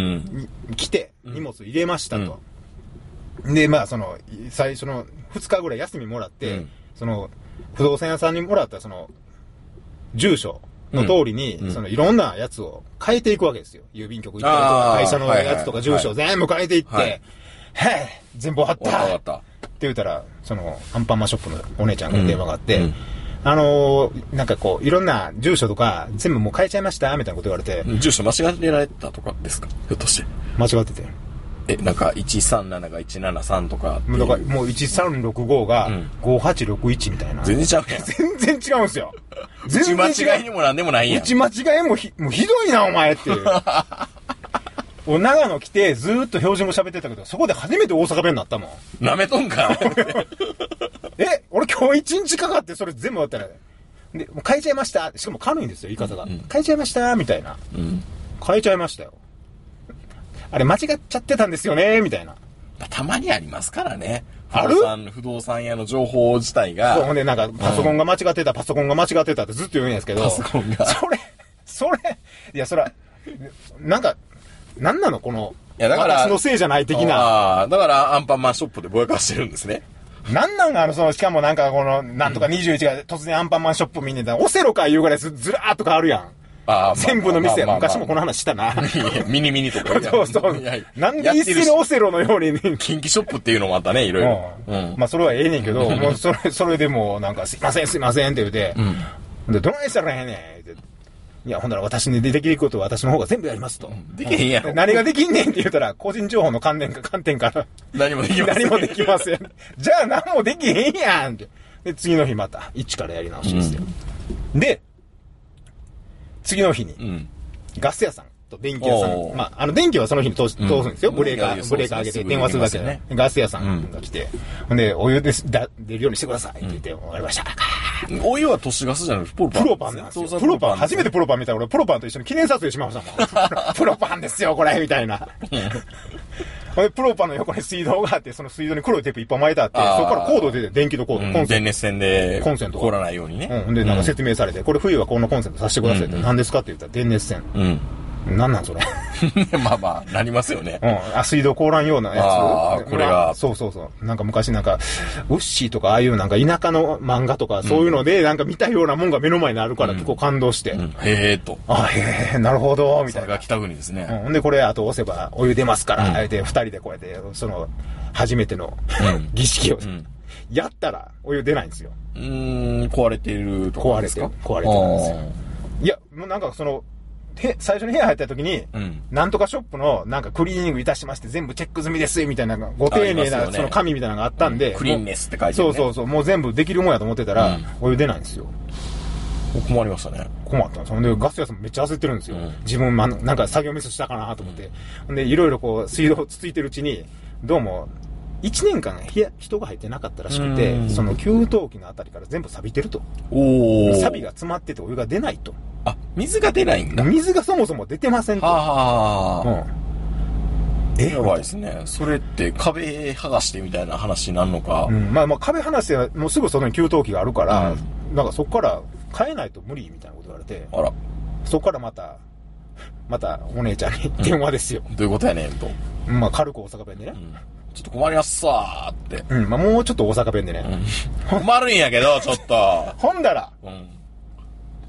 来て、荷物入れましたと。うん、で、まあ、その、最初のふつかぐらい休みもらって、うん、その、不動産屋さんにもらった、その、住所の通りに、うん、その、いろんなやつを変えていくわけですよ。郵便局行ったりとか、会社のやつとか住所を全部変えていって、はいはい、へえ、全部終わった終わったって言ったら、その、アンパンマンショップのお姉ちゃんから電話があって、うんうん、あのー、なんかこう、いろんな住所とか、全部もう変えちゃいましたみたいなこと言われて。 住所間違えられたとかですか、ひょっとして。 間違ってて。 え、なんか、いちさんなながいちななさんとか。 だから、もういちさんろくごがごはちろくいちみたいな。 全然ちゃうやん。 全然違うんすよ。 全然違う。打ち間違いにもなんでもないやん。 打ち間違いもひ、もうひどいな、お前っていう。俺、長野来て、ずーっと標準語喋ってたけど、そこで初めて大阪弁になったもん。 なめとんかえ、俺今日一日かかって、それ全部終わったら、で、もう変えちゃいました。しかも軽いんですよ、言い方が。うん、変えちゃいましたみたいな、うん。変えちゃいましたよ。あれ間違っちゃってたんですよねみたいな。 たまにありますからね。 ある？ 不動産、不動産屋の情報自体が。 そう、ほんでなんか、パソコンが間違ってた、うん、パソコンが間違ってたってずっと言うんですけど。 パソコンが。 それ、それ、いや、そら、なんか、なんなのこの、 いや、だから、 私のせいじゃない的な。 ああ、だからアンパンマンショップでぼやかしてるんですね。 なんなんあの、その、しかもなんかこの、なんとかにじゅういちが突然アンパンマンショップ見に行ったら、オセロか言うぐらいずずらーっと変わるやん。ああ、全部の店、まあまあまあ、昔もこの話したな。 ミニミニとか。 そうそう。なんで一斉にオセロのように、ね、 近畿ショップっていうのもあったね、いろいろ。 うんうん、まあそれはええねんけど、もうそれ、それでもうなんかすいませんすいませんって言うて、うん、で、どないしたらええねんって。いや、ほんなら私にできることは私の方が全部やりますと。うん、 できへんやろ。 何ができんねんって言ったら、個人情報の関連か観点から。 何もできません。 何もできません。じゃあ何もできへんやんって。で、次の日また、一からやり直しですよ。うん、で、次の日に、うん、ガス屋さんと電気屋さん。まあ、あの、電気はその日に通す、通すんですよ。ブレーカー、ブレーカー上げて電話するだけでね。ガス屋さんが来て、ほんで、お湯です、だ、出るようにしてくださいって言って、わかりました。 お湯は都市ガスじゃなくて、プロパン。 プロパンなんですよ。プロパン、初めてプロパン見たら俺、プロパンと一緒に記念撮影しましたもん。プロパンですよ、これみたいな。ほんで、プロパンの横に水道があって、その水道に黒いテープいっぱい巻いてあって、そこからコード出て、電気のコード、 うん、コンセント。電熱線で、 コンセント。 凍らないようにね。 うん。で、なんか説明されて、これ冬はこのコンセントさせてくださいって、うんうん、何ですかって言ったら、電熱線。うん。なんなんそれ。 まあまあ、なりますよね。 うん。あ、水道凍らんようなやつ。 ああ、これが。 そうそうそう。なんか昔なんか、ウッシーとかああいうなんか田舎の漫画とかそういうので、なんか見たようなもんが目の前にあるから結構感動して。うんうん、 へえと。 あ、へえ、なるほど、みたいな。 それが北国ですね。 うん。で、これあと押せばお湯出ますから、あえて二人でこうやって、その、初めての、うん、儀式を、うん、やったらお湯出ないんですよ。 うーん、壊れてるとかですか？ 壊れてる。壊れてるんですよ。いや、もうなんかその、最初に部屋入った時に、うん、なんとかショップのなんかクリーニングいたしまして全部チェック済みですみたいなご丁寧なその紙みたいなのがあったんで、 うん、クリーンネスって書いてる、ね、 そうそうそう、もう全部できるもんやと思ってたら、うん、お湯出ないんですよ。 困りましたね。 困ったんですよ。で、ガス屋さんもめっちゃ焦ってるんですよ。うん、自分、ま、なんか作業ミスしたかなと思って。うん、で、いろいろこう水道つついてるうちに、どうも、一年間人が入ってなかったらしくて、その給湯器のあたりから全部錆びてると。お錆びが詰まっててお湯が出ないと。 あ、水が出ないんだ。 水がそもそも出てませんと。はあ、うん。えやばいですね。それって壁剥がしてみたいな話になるのか。 うん、まあまあ壁剥がしてもうすぐそこに給湯器があるから、うん、なんかそこから変えないと無理みたいなこと言われて。 あら。 そこからまた、またお姉ちゃんに電話ですよ。 うん、どういうことやねんと。 まあ軽く大阪弁でね。うんちょっと困りますさーって。 うん、まあもうちょっと大阪弁でね。 うん、困るんやけど、ちょっと。 ほんだら、うん、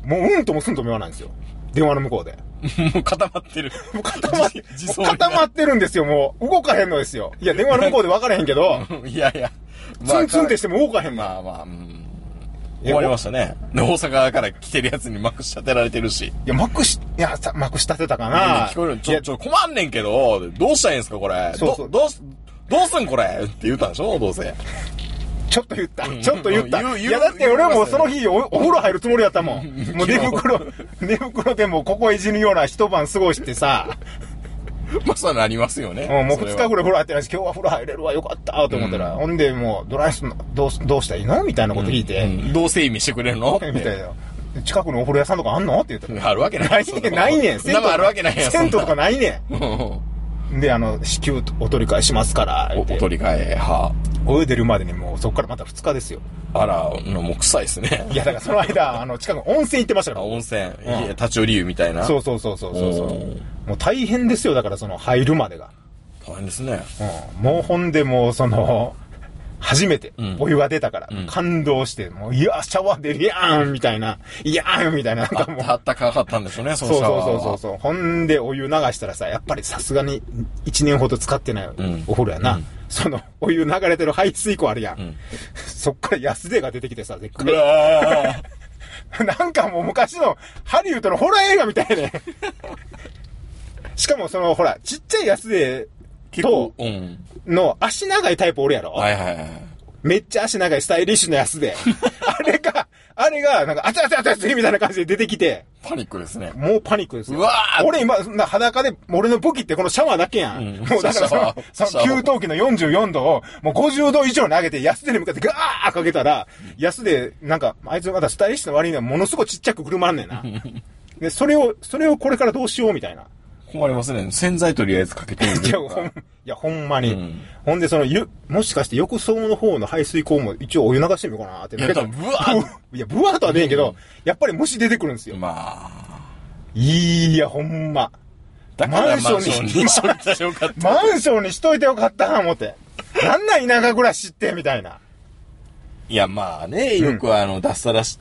もううんともすんとも言わないんですよ。電話の向こうで。 もう固まってる。 もう固まって、固まってるんですよ、もう。動かへんのですよ。いや、電話の向こうで分からへんけど。 いやいや。 まあ、ツンツンってしても動かへんの。 まあまあ、うん。 終わりましたね。で、大阪から来てるやつにまくし立てられてるし。いや、まくし、いや、さ、まくし立てたかな。 聞こえる。ちょ、ちょ、困んねんけど、どうしたらいいんすか、これ。そうそう。ど、どうす、どうすんこれって言ったんでしょどうせ。 ちょっと言った。ちょっと言った。いや、だって俺もその日お、お風呂入るつもりだったもん。もう寝袋、寝袋でもここいじるような一晩過ごしてさ。 まあ、そうなりますよね。 うん、もう二日ぐらい風呂入ってないし、今日は風呂入れるわ、よかったと思ったら、うん、ほんでもう、ドライスの、どう、どうしたらいいのみたいなこと聞いて。 うんうん、どうせ意味してくれるのみたいな。近くのお風呂屋さんとかあんのって言ったら。 あるわけない。 ないねん、ないねん。 銭湯あるわけないやん。 銭湯とかないねん。で、あの、支給お取り替えしますから。 お, お取り替え、は泳いでるまでにもう、そっからまた二日ですよ。 あら、もう臭いですね。 いや、だからその間、あの、近くの温泉行ってましたから。 温泉。うん、立ち寄り湯みたいな。 そうそうそうそうそう。もう大変ですよ、だからその、入るまでが。 大変ですね。 うん。もうほんでもう、その、初めて、お湯が出たから、うん、感動して、もう、いや、シャワー出るやーんみたいな、いやーんみたいな、なんかもう。 あったかかったんでしょうね、そのシャワーは。 そうそうそうそう。ほんで、お湯流したらさ、やっぱりさすがに、一年ほど使ってないお風呂やな。うん、その、お湯流れてる排水溝あるやん。うん、そっから安出が出てきてさ、絶対。うわなんかもう昔の、ハリウッドのホラー映画みたいね。しかもその、ほら、ちっちゃい安出と、うん、の足長いタイプおるやろ。 はいはいはい。 めっちゃ足長いスタイリッシュなやつで。あれが、あれが、なんか、あちゃあちゃあちゃあちゃみたいな感じで出てきて。 パニックですね。 もうパニックですよ。 うわー俺今、裸で、俺の武器ってこのシャワーだけやん。うん、もうだからその、その給湯器のよんじゅうよんどを、もうごじゅうど以上に上げて、安手に向かってガーかけたら、安で、なんか、あいつまだスタイリッシュの割にはものすごいちっちゃく車あんねんな。で、それを、それをこれからどうしようみたいな。 困りますね。洗剤とりあえずかけてみる。 いや、ほん、いや、ほんまに。うん、ほんで、その、ゆ、もしかして浴槽の方の排水口も一応お湯流してみようかなって。 いや、ブワーいや、ブワーとはねえけど、うん、やっぱり虫出てくるんですよ。 まあ。 いや、ほんま。 だからマンションにしといてよかった。 マンションにしといてよかったな、思って。なんなん田舎暮らしって、みたいな。 いや、まあね、よくあの、脱サラして、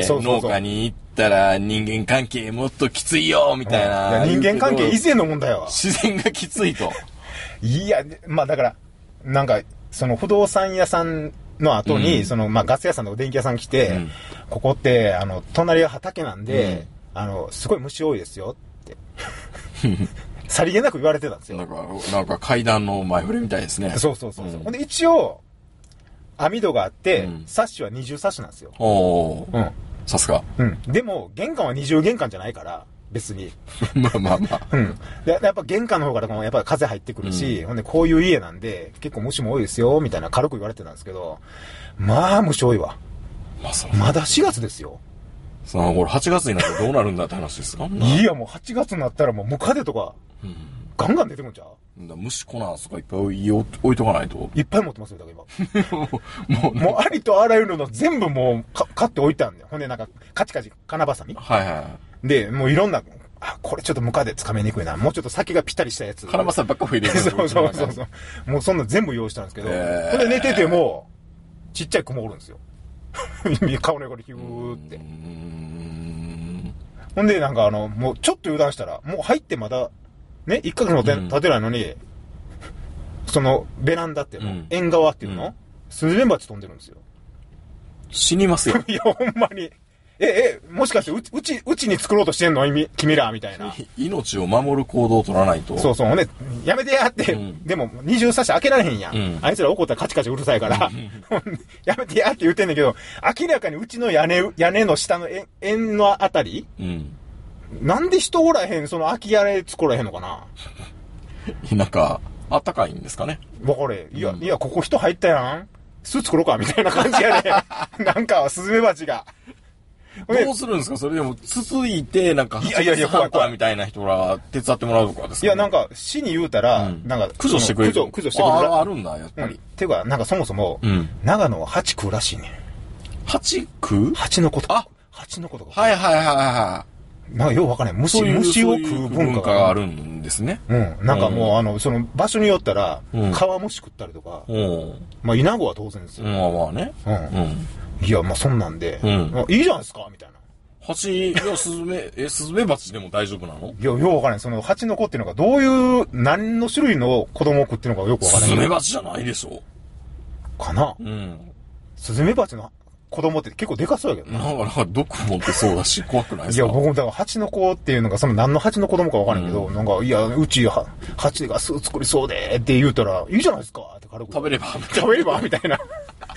農家に行ったら人間関係もっときついよ、みたいな。 うん、いや人間関係以前の問題は。 自然がきついと。 いや、まあだから、なんか、その不動産屋さんの後に、うん、その、まあガス屋さんとか電気屋さん来て、うん、ここって、あの、隣が畑なんで、うん、あの、すごい虫多いですよ、って。さりげなく言われてたんですよ。 なんか、なんか階段の前触れみたいですね。 そうそうそうそう。うん、で、一応、網戸があって、うん、サッシは二重サッシなんですよ。 おー。うん。さすが。 うん。でも、玄関は二重玄関じゃないから、別に。 まあまあまあ。 うん。で、やっぱ玄関の方からやっぱり風入ってくるし、うん、ほんで、こういう家なんで、結構虫も多いですよ、みたいな軽く言われてたんですけど、まあ、虫多いわ。まあ、そう。まだしがつですよ。 さあ、これはちがつになってどうなるんだって話ですかいや、もうはちがつになったらもうムカデとか、うん、ガンガン出てくるんちゃうだ虫粉とかいっぱい置いとかないと。 いっぱい持ってますよ、だから今。もう、もうありとあらゆるの全部もうか買って置いてあるんだよ。ほんでなんか、カチカチ、金バサミ。 はいはい。 で、もういろんな、あ、これちょっとムカデ掴めにくいな。もうちょっと先がぴったりしたやつ。 金バサミばっか増えてる。 そうそうそうそう。もうそんな全部用意したんですけど。えー、ほんで寝てても、ちっちゃい雲おるんですよ。顔の横にヒューって。ほんでなんかあの、もうちょっと油断したら、もう入ってまだ、ね、いっかげつも経てないのに、うん、その、ベランダっていうの、うん、縁側っていうの、うん、スズメバチ飛んでるんですよ。 死にますよ。 いや、ほんまに。え、え、もしかしてう、うち、うちに作ろうとしてんの君らみたいな。 命を守る行動を取らないと。 そうそう。ほんで、やめてやって、うん、でも、二重差し開けられへんやん。うん、あいつら怒ったらカチカチうるさいから、やめてやって言ってんだけど、明らかにうちの屋根、屋根の下の縁のあたり、うんなんで人おらへん、その空き家で作らへんのかななんか、あったかいんですかね。 わかれ。いや、うん、いや、ここ人入ったやん。巣作ろうかみたいな感じやね。なんか、スズメバチが。 どうするんですかそれでも、つついて、なんか、 いやいやいや、怖い怖い。 みたいな人ら、手伝ってもらうとかですか、ね、 いや、なんか、市に言うたら、うん、なんか、 駆除してくれる。 駆除、駆除してくれる。 あ、あるんだ、やっぱり。うん、 ていうか、なんかそもそも、うん、長野は蜂食うらしいね。 蜂食う蜂のこと。 あ蜂のこと。 はいはいはいはい。 なんかようわかんない。虫、虫を食う文化があるんですね。 うん。なんかもう、うん、あの、その場所によったら、うん、皮虫食ったりとか、うん、まあ、イナゴは当然ですよ。 まあまあね。 うん。うん、いや、まあそんなんで、うん、いいじゃないですかみたいな。 蜂、いや、スズメ、え、スズメバチでも大丈夫なのいや、ようわからない。その、蜂の子っていうのがどういう、何の種類の子供を食ってるのかよくわからない。 スズメバチじゃないでしょ。 かなうん。スズメバチの子供って結構でかそうやけどな。なんか、なんか毒持ってそうだし、怖くないですか？ いや、僕もだから蜂の子っていうのが、その何の蜂の子供かわからんけど、うん、なんか、いや、うちは、蜂が巣作りそうで、って言うたら、いいじゃないですかって軽く。 食べれば食べればみたいな。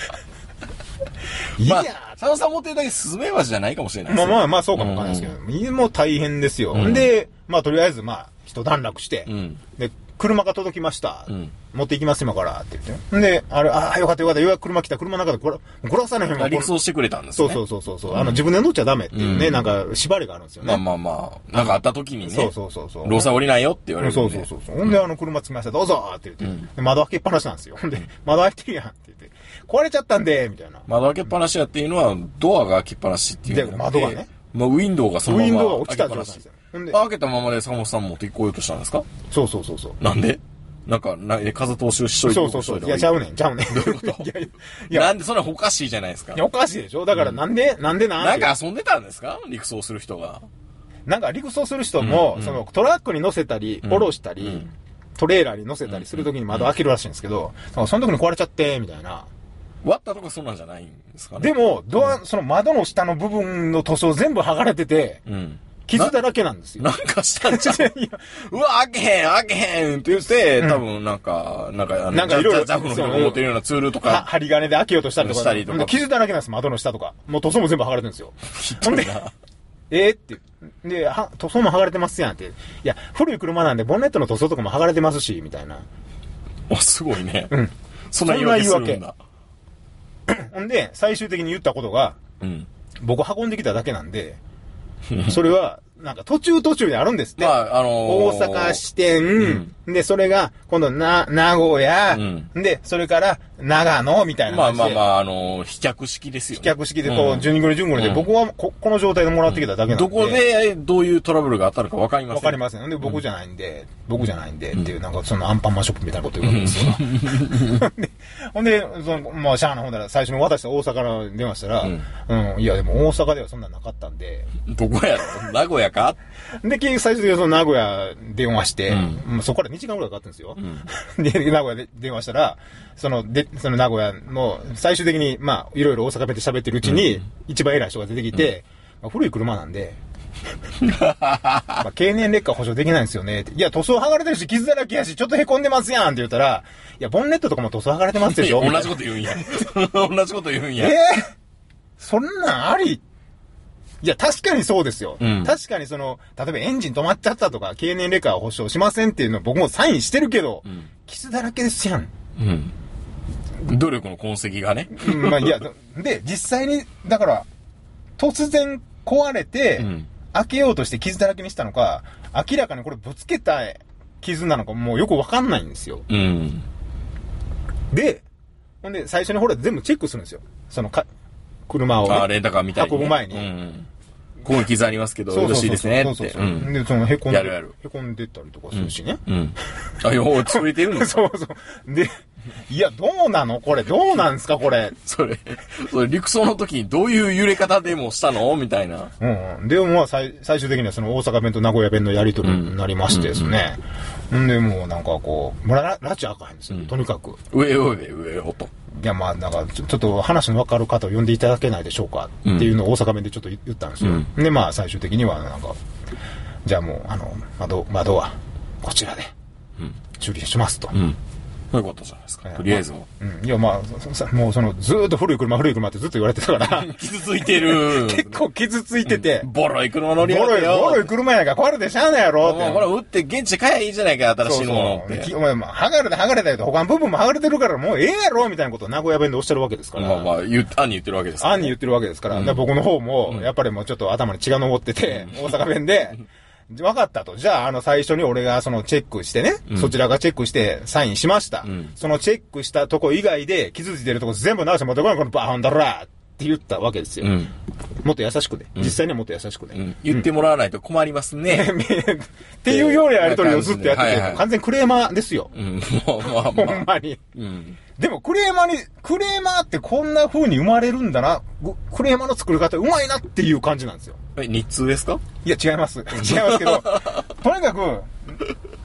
いや、まあ、佐野さん持ってるだけスズメバチじゃないかもしれないですよ。まあまあまあ、そうかもわかんないですけど、うん、もう大変ですよ。うん、で、まあ、とりあえず、まあ、一段落して、うん、で、車が届きました。うん、持って行きます今からって言って。で、あれ、ああ、よかったよかった。ようやく車来た。車の中でこれ、殺されへんわ。 陸送してくれたんですね。 そうそうそうそう。うん、あの、自分で乗っちゃダメっていうね、うん、なんか、縛りがあるんですよね。 まあまあまあ、なんかあった時にね。 そうそうそうそう。 労災降りないよって言われる、ね。 そうそうそう。ほんで、あの、車着きました。どうぞって言って、うん、窓開けっぱなしなんですよ。ほんで、窓開いてるやんって言って、壊れちゃったんで、みたいな。 窓開けっぱなしやっていうのは、ドアが開けっぱなしっていう。 で、窓がね。 まあ、ウィンドウがそのまま。 ウィンドウが落ちたんですよ。 ほんで、開けたままで坂本さん持ってこようとしたんですか？ そうそうそうそう。 なんで？なんか、な、風通しをしといて。 そうそうそう。いや、ちゃうねん、ちゃうねん。 どういうこといやいや、なんで、それはおかしいじゃないですか。 いや、おかしいでしょ？だからなんで、うん、なんでなんなんか遊んでたんですか？陸送する人が。 なんか陸送する人も、うんうん、そのトラックに乗せたり、下ろしたり、うん、トレーラーに乗せたりするときに窓開けるらしいんですけど、うん、その時に壊れちゃって、みたいな。 割ったとかそうなんじゃないんですかね。 でも、ドア、その窓の下の部分の塗装全部剥がれてて、うん傷だらけなんですよ。 なんかしたんちゃううわ、開けへん、開けへんって言って、うん、多分なんか、なんか、 なんかいろいろ、 ジャフの人が持ってるようなツールとか。 針金で開けようとしたりとか。 したりとか。 傷だらけなんです、窓の下とか。もう塗装も全部剥がれてるんですよ。ほんで、えー、って。で、は、塗装も剥がれてますやんって。いや、古い車なんで、ボンネットの塗装とかも剥がれてますし、みたいな。 あ、すごいね。 うん。 そんな言い訳するんだ。 ほんで、最終的に言ったことが、うん、僕運んできただけなんで、それは、なんか途中途中であるんですって。 まあ、あのー、 大阪支店、うん、で、それが、今度な、名古屋、うん、で、それから、長野、みたいな感じで。まあまあまあ、あのー、飛脚式ですよね。 飛脚式で、こう、順繰り順繰りで、うん、僕はこ、この状態でもらってきただけなんで。 どこで、どういうトラブルがあったのか分かりません。 分かりません。で、僕じゃないんで、僕じゃないんで、っていう、なんか、そのアンパンマンショップみたいなこと言うんですよ。で、ほんで、その、まあ、シャアのほんだら、最初に渡した大阪から電話したら、うん、うん、いや、でも大阪ではそんななかったんで。 どこやろ名古屋かで、結局最終的にその名古屋電話して、うん、そこからにじかんぐらいかかってるんですよ。うん、で、名古屋で電話したら、その、で、その名古屋の、最終的に、まあ、いろいろ大阪弁で喋ってるうちに、うん、一番偉い人が出てきて、うんまあ、古い車なんで、まあ、経年劣化保証できないんですよね。いや、塗装剥がれてるし、傷だらけやし、ちょっと凹んでますやんって言ったら、いや、ボンネットとかも塗装剥がれてますでしょ同じこと言うんや。同じこと言うんや。 えー、そんなんありいや、確かにそうですよ。うん、確かにその、例えばエンジン止まっちゃったとか、経年劣化は保証しませんっていうのは僕もサインしてるけど、うん、傷だらけですやん。 うん。努力の痕跡がね。 うん、まあいや、で、実際に、だから、突然壊れて、うん、開けようとして傷だらけにしたのか、明らかにこれぶつけた傷なのか、もうよくわかんないんですよ。うん。で、ほんで、最初にほら全部チェックするんですよ。そのか、車を、ね、 あレンタカーみたいに、ね、 運ぶ前に、うんうん、ここに傷ありますけどよろしいですねってそうそうそう、うん、 でそのへこんでやるやるへこんでったりとかするしね、 うんうん、あよ作れてるんですかそうそうでいやどうなのこれどうなんですかこれそれそれ陸送の時にどういう揺れ方でもしたのみたいなうん、うん、でもまあ最最終的にはその大阪弁と名古屋弁のやり取りになりましてですね、うんうんうん、でもうなんかこうララチ開かへんですよ、うん、とにかく上上上ほっといやまあなんかちょっと話の分かる方を呼んでいただけないでしょうかっていうのを大阪弁でちょっと言ったんですよ、うん、でまあ最終的にはなんかじゃあもうあの窓窓はこちらで修理しますと、うんそういうことじゃないですか。とりあえずは。 うん。いや、まあ、もうその、ずーっと古い車、古い車ってずっと言われてたから。 傷ついてる。 結構傷ついてて。 うん、ボロい車乗りやがってよ。ボロい、ボロい車やから壊れてしゃあないやろって。 もうこれ売って現地買えばいいじゃないか、新しいものって。 そうそうお前、まあ、剥がれて剥がれたよと、他の部分も剥がれてるからもうええやろみたいなことを名古屋弁でおっしゃるわけですから。 まあまあ、言う、案に言ってるわけですから、ね。案に言ってるわけですから。うん、から僕の方も、やっぱりもうちょっと頭に血が上ってて、うん、大阪弁で、分かったと。じゃあ、あの、最初に俺がそのチェックしてね、うん、そちらがチェックしてサインしました。うん、そのチェックしたとこ以外で傷ついてるとこ全部直して持ってこい、このバーンダラーって言ったわけですよ。うん、もっと優しくね。実際にはもっと優しくね。うん、 言ってもらわないと困りますね。 っていうようなやりとりをずっとやってて、はいはい、完全クレーマーですよ。 うん、もうまあまあ、 ほんまに。うんでもクレーマーに、クレーマーってこんな風に生まれるんだな。クレーマーの作り方うまいなっていう感じなんですよ。 え、日通ですか？ いや違います。違いますけど、とにかく、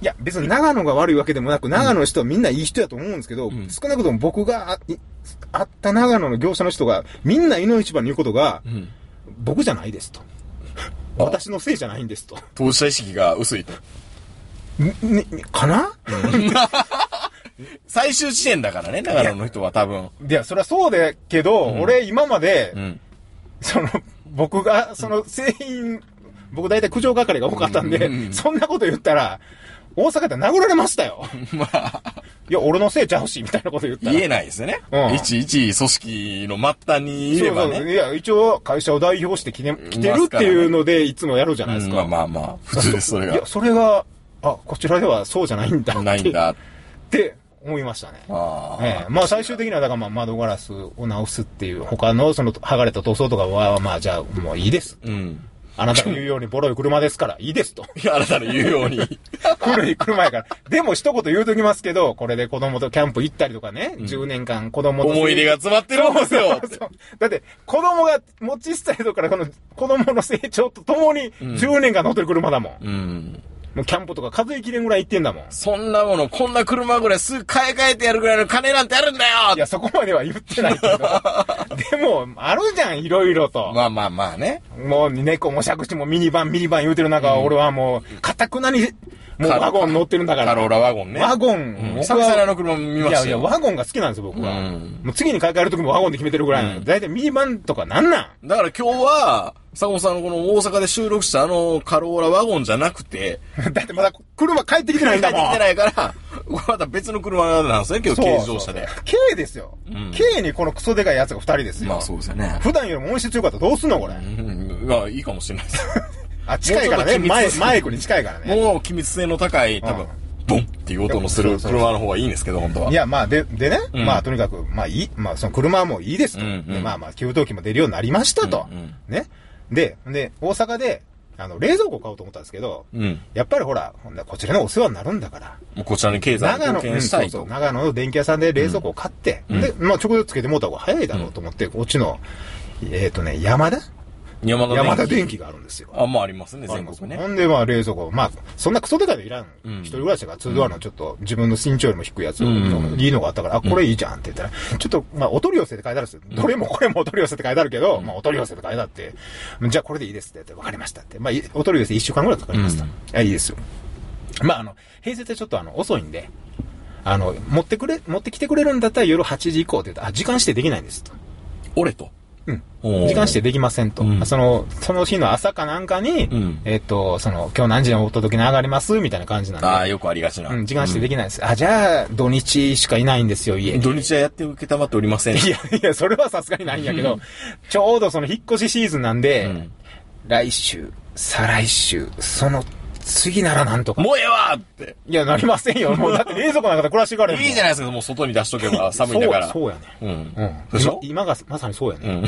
いや、別に長野が悪いわけでもなく、長野の人はみんないい人やと思うんですけど、うん、少なくとも僕が会った長野の業者の人が、みんな井の一番に言うことが、うん、僕じゃないですと。私のせいじゃないんですと。 当事者意識が薄いと。 ね、かな、うん、 最終地点だからね、長野の人は多分。 いや、そりゃそうだけど、うん、俺今まで、うん、その、僕が、その製品、僕大体苦情係が多かったんで、うんうん、そんなこと言ったら、大阪で殴られましたよ。まあ。いや、俺のせいちゃうし、みたいなこと言ったら。 言えないですよね。うん。一、一組織の末端にいればね。そうそう。 いや、一応会社を代表して来て、来てるっていうので、いつもやるじゃないですか。 うん、まあまあまあ、普通です、それが。 いや、それが、あ、こちらではそうじゃないんだって。 ないんだ。 って思いましたね。ああ。ええ。まあ最終的には、だからまあ窓ガラスを直すっていう、他のその剥がれた塗装とかは、まあじゃあもういいです。うん。あなたの言うようにボロい車ですから、いいですと。 いや、あなたの言うように。 古い車やから。でも一言言うときますけど、これで子供とキャンプ行ったりとかね、うん、じゅうねんかん子供と。 思い出が詰まってるんですよ。そうそう。 だって、子供が持ちスタイルからこの子供の成長とともにじゅうねんかん乗ってる車だもん。うん。うんもうキャンプとか数えきれんぐらい行ってんだもん。 そんなもの、こんな車ぐらいすぐ買い替えてやるぐらいの金なんてあるんだよ。 いや、そこまでは言ってないけど。でも、あるじゃん、いろいろと。 まあまあまあね。 もう、猫も借地もミニバン、ミニバン言うてる中、うん、俺はもう、かたくなに、もうワゴン乗ってるんだから。 カローラワゴンね。 ワゴン。 久々の車見ましたよ。 いやいや、ワゴンが好きなんですよ、僕は。うん、もう次に買い替えるときもワゴンで決めてるぐらいなんで。だいたいミニバンとかなんなんだから今日は、坂本さんのこの大阪で収録したあのカローラワゴンじゃなくて。 だってまだ車帰ってきてないんだもん。 帰ってきてないから、また別の車なんですね、今日軽自動車で。 軽ですよ。うん、軽にこのクソでかいやつがふたりですよ。 まあそうですよね。 普段よりも音質強かったらどうすんのこれ。うん、まあいいかもしれないです。 あ、近いからね。マイ、マイクに近いからね。 もう機密性の高い、多分、ボンっていう音のする車の方がいいんですけど、本当は。 いや、まあ、で、でね、うん、まあ、とにかく、まあいい、まあ、その車はもういいですと。うんうん、まあまあ、給湯器も出るようになりましたと。うんうん、ね。で、で、大阪で、あの、冷蔵庫を買おうと思ったんですけど、うん、やっぱりほら、こちらのお世話になるんだから。 もうこちらに経済に貢献したいと。 長野、うん、そうそう、長野の電気屋さんで冷蔵庫を買って、うん、で、まあ、直接つけてもらった方が早いだろうと思って、うん、こっちの、えっ、ー、とね、山田山田電機。 山田電機があるんですよ。 あ、まあありますね、全国ね。 ほんで、まあ冷蔵庫。まあ、そんなクソでかいのいらん。うん、一人暮らしだから、ツードアのちょっと自分の身長よりも低いやつを、うん、いいのがあったから、あ、これいいじゃんって言ったら、ちょっと、まあ、お取り寄せって書いてあるんですよ。どれもこれもお取り寄せって書いてあるけど、うん、まあ、お取り寄せって書いてあって、じゃあこれでいいですって言って、わかりましたって。まあ、お取り寄せ一週間ぐらいかかりました。うん、あ、いいですよ。まあ、あの、平日でちょっとあの、遅いんで、あの、持ってくれ、持ってきてくれるんだったら夜はちじ以降って言ったら、あ、時間指定できないんですと。 俺と。 うん。時間指定できませんと。うん、その、その日の朝かなんかに、うん、えっと、その、今日何時にお届けに上がりますみたいな感じなんで。 ああ、よくありがちな。 うん、時間指定できないです。うん、あ、じゃあ、土日しかいないんですよ、家に。 土日はやって受けたまっておりません。 いやいや、それはさすがにないんやけど、ちょうどその引っ越しシーズンなんで、うん、来週、再来週、その、次ならなんとか。 もうええわって。 いや、なりませんよ。もうだって冷蔵庫の中で暮らしていかれる。 いいじゃないですか、もう外に出しとけば寒いんだから。 そう、そうやね。うん。うん。でしょ今がまさにそうやね。うん。ね、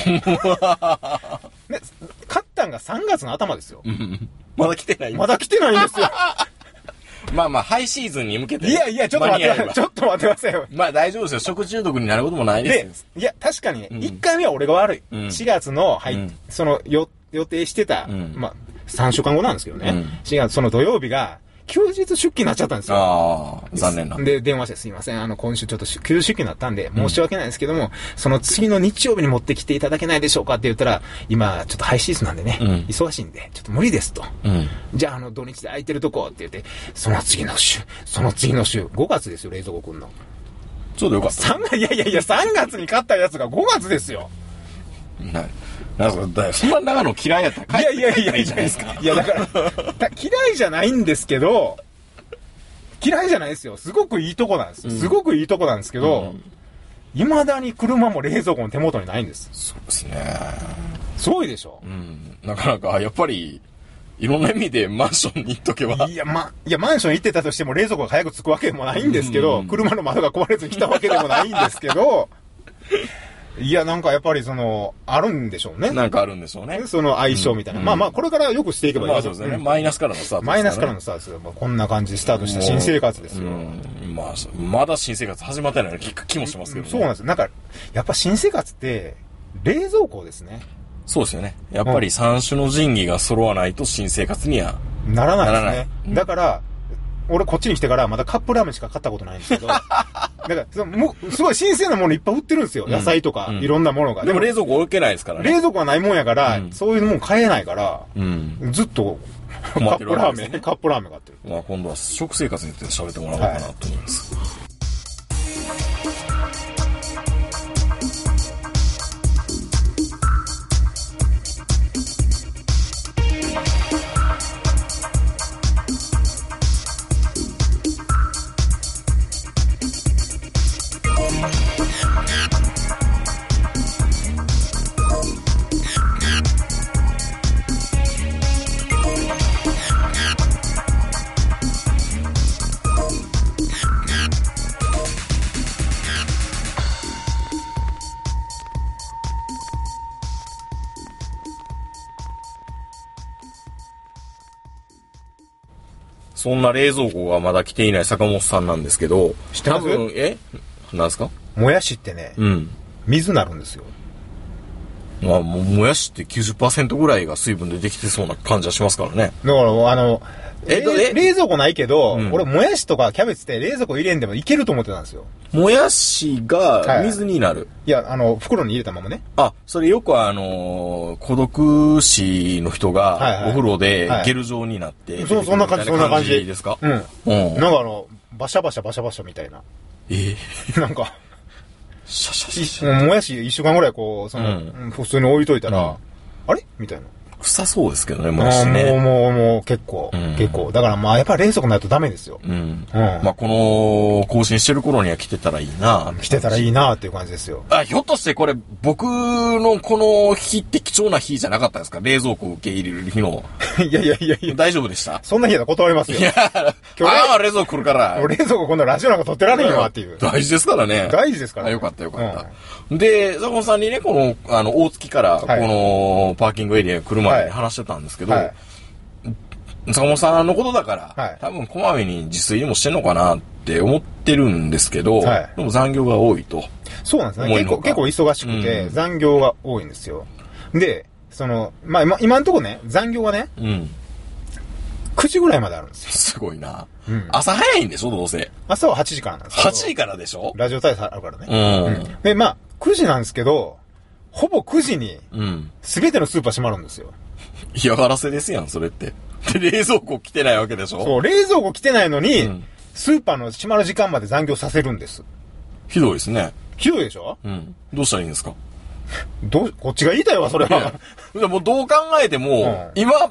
買ったんがさんがつの頭ですよ。うん。 まだ来てないまだ来てないんですよ。 まあまあ、ハイシーズンに向けて。 いやいや、ちょっと待って、ちょっと待ってくださいよ。 まあ大丈夫ですよ。食中毒になることもないです。 で、いや、確かにね、いっかいめは俺が悪い。うん、しがつの、はい、うん、その、よ、予定してた、うん、まあ、さんしゅうかんごなんですけどね。うん、しがつ、その土曜日が、休日出勤になっちゃったんですよ。 ああ、残念な。 で、電話してすいません。あの、今週ちょっと休日出勤になったんで、申し訳ないですけども、うん、その次の日曜日に持ってきていただけないでしょうかって言ったら、今、ちょっとハイシーズンなんでね、うん、忙しいんで、ちょっと無理ですと。うん、じゃあ、あの、土日で空いてるとこって言って、その次の週、その次の週、ごがつですよ、冷蔵庫くんの。 ちょうどよかった。 さんがつ、いやいやいや、さんがつに買ったやつがごがつですよ。 ななんか、そんな長野嫌いやったらいやいやいやいや、いや、いやだから、嫌いじゃないんですけど、嫌いじゃないですよ。すごくいいとこなんですよ。すごくいいとこなんですけど、いま、うん、だに車も冷蔵庫の手元にないんです。 そうですね。 すごいでしょ。 うん。なかなか、やっぱり、いろんな意味でマンションに行っとけば。 いや、ま、いや、マンション行ってたとしても冷蔵庫が早く着くわけでもないんですけど、うん、車の窓が壊れずに来たわけでもないんですけど、いや、なんかやっぱりその、あるんでしょうね。 なんかあるんでしょうね。 その相性みたいな。うん、まあまあ、これからよくしていけばいいですよ。まあそうですね。マイナスからのスタートです、ね。 マイナスからのスタートですよ。まあ、こんな感じでスタートした新生活ですよ。 うん、まあ、まだ新生活始まってないような気もしますけどね。 そうなんですよ。なんか、やっぱ新生活って、冷蔵庫ですね。 そうですよね。やっぱり三種の神器が揃わないと新生活にはならないですね。ならない。だから、 俺こっちに来てからまだカップラーメンしか買ったことないんですけど、だからそのもすごい新鮮なものいっぱい売ってるんですよ。野菜とか、いろんなものが。 でも冷蔵庫置けないですからね。 冷蔵庫はないもんやから、そういうもん買えないから、ずっと、カップラーメン、カップラーメン買ってる。 まあ今度は食生活について喋ってもらおうかなと思います。そんな冷蔵庫がまだ来ていない坂本さんなんですけど、 多分、 えなんですか？ もやしってね、うん、水なるんですよ。 まあ、も, もやしって きゅうじゅっパーセント ぐらいが水分でできてそうな感じはしますからね。 だから、あの、え冷, 冷蔵庫ないけど、うん、俺もやしとかキャベツって冷蔵庫入れんでもいけると思ってたんですよ。 もやしが水になる、はい、 いや、あの、袋に入れたままね。 あ、それよくあの、孤独死の人がお風呂でゲル状になって、はいはい、 そう、そんな感じ、そんな感じですか？ うん。うん。なんかあの、バシャバシャバシャバシャみたいな。 えー、なんか、 シャシャシャシャ。 もやし一週間ぐらいこう、その、うん、普通に置いといたら、うん、あれみたいな。 臭そうですけどね、もやしね。 もう、もう、もう、結構、うん、結構。だからまあ、やっぱり冷蔵庫ないとダメですよ。 うん。うん。まあ、この、更新してる頃には来てたらいいな。 来てたらいいなっていう感じですよ。 あ、ひょっとしてこれ、僕のこの日って貴重な日じゃなかったですか？冷蔵庫を受け入れる日の。 いやいやいやいや。 大丈夫でした？ そんな日だ断りますよ。いや、 今日ああ、冷蔵庫来るから。 冷蔵庫今度ラジオなんか撮ってられんよっていう。 大事ですからね。 大事ですからね。あ、よかったよかった。うん、で、坂本さんにね、この、あの、大月から、この、パーキングエリアに来るまでに話してたんですけど、はい、坂本さんのことだから、はい、多分こまめに自炊にもしてんのかなって思ってるんですけど、はい、でも残業が多いと。 そうなんですね。結構、結構忙しくて、残業が多いんですよ。うん、で、その、まあ、今、今んとこね、残業はね、うん、くじぐらいまであるんですよ。 すごいな。うん、朝早いんでしょ、どうせ。 朝ははちじからなんですよ。 はちじからでしょ？ ラジオ体操あるからね。うんうん、で、まあ、くじなんですけど、ほぼくじに、すべてのスーパー閉まるんですよ。 嫌がらせですやん、それって。で、冷蔵庫来てないわけでしょ？ そう、冷蔵庫来てないのに、うん、スーパーの閉まる時間まで残業させるんです。 ひどいですね。 ひどいでしょ？ うん。どうしたらいいんですか？ どう、こっちが言いたいわ、それは。 もうどう考えても、うん、今って、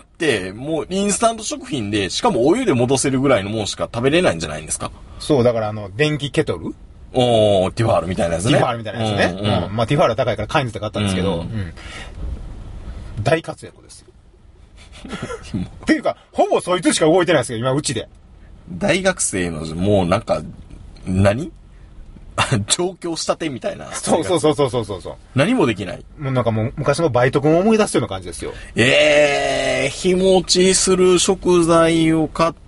もうインスタント食品で、しかもお湯で戻せるぐらいのもんしか食べれないんじゃないんですか？ そう、だからあの、電気ケトル？ おー、ティファールみたいなやつね。 ティファールみたいなやつね。うんうんうん、まあティファールは高いからカインズで買ったんですけど、うんうん、大活躍ですよ。っていうか、ほぼそいつしか動いてないですよ、今、うちで。 大学生の、もうなんか、何上京したてみたいな。 そうそうそうそうそうそう。 何もできない。 もうなんかもう昔のバイト君を思い出すような感じですよ。 ええー、日持ちする食材を買って、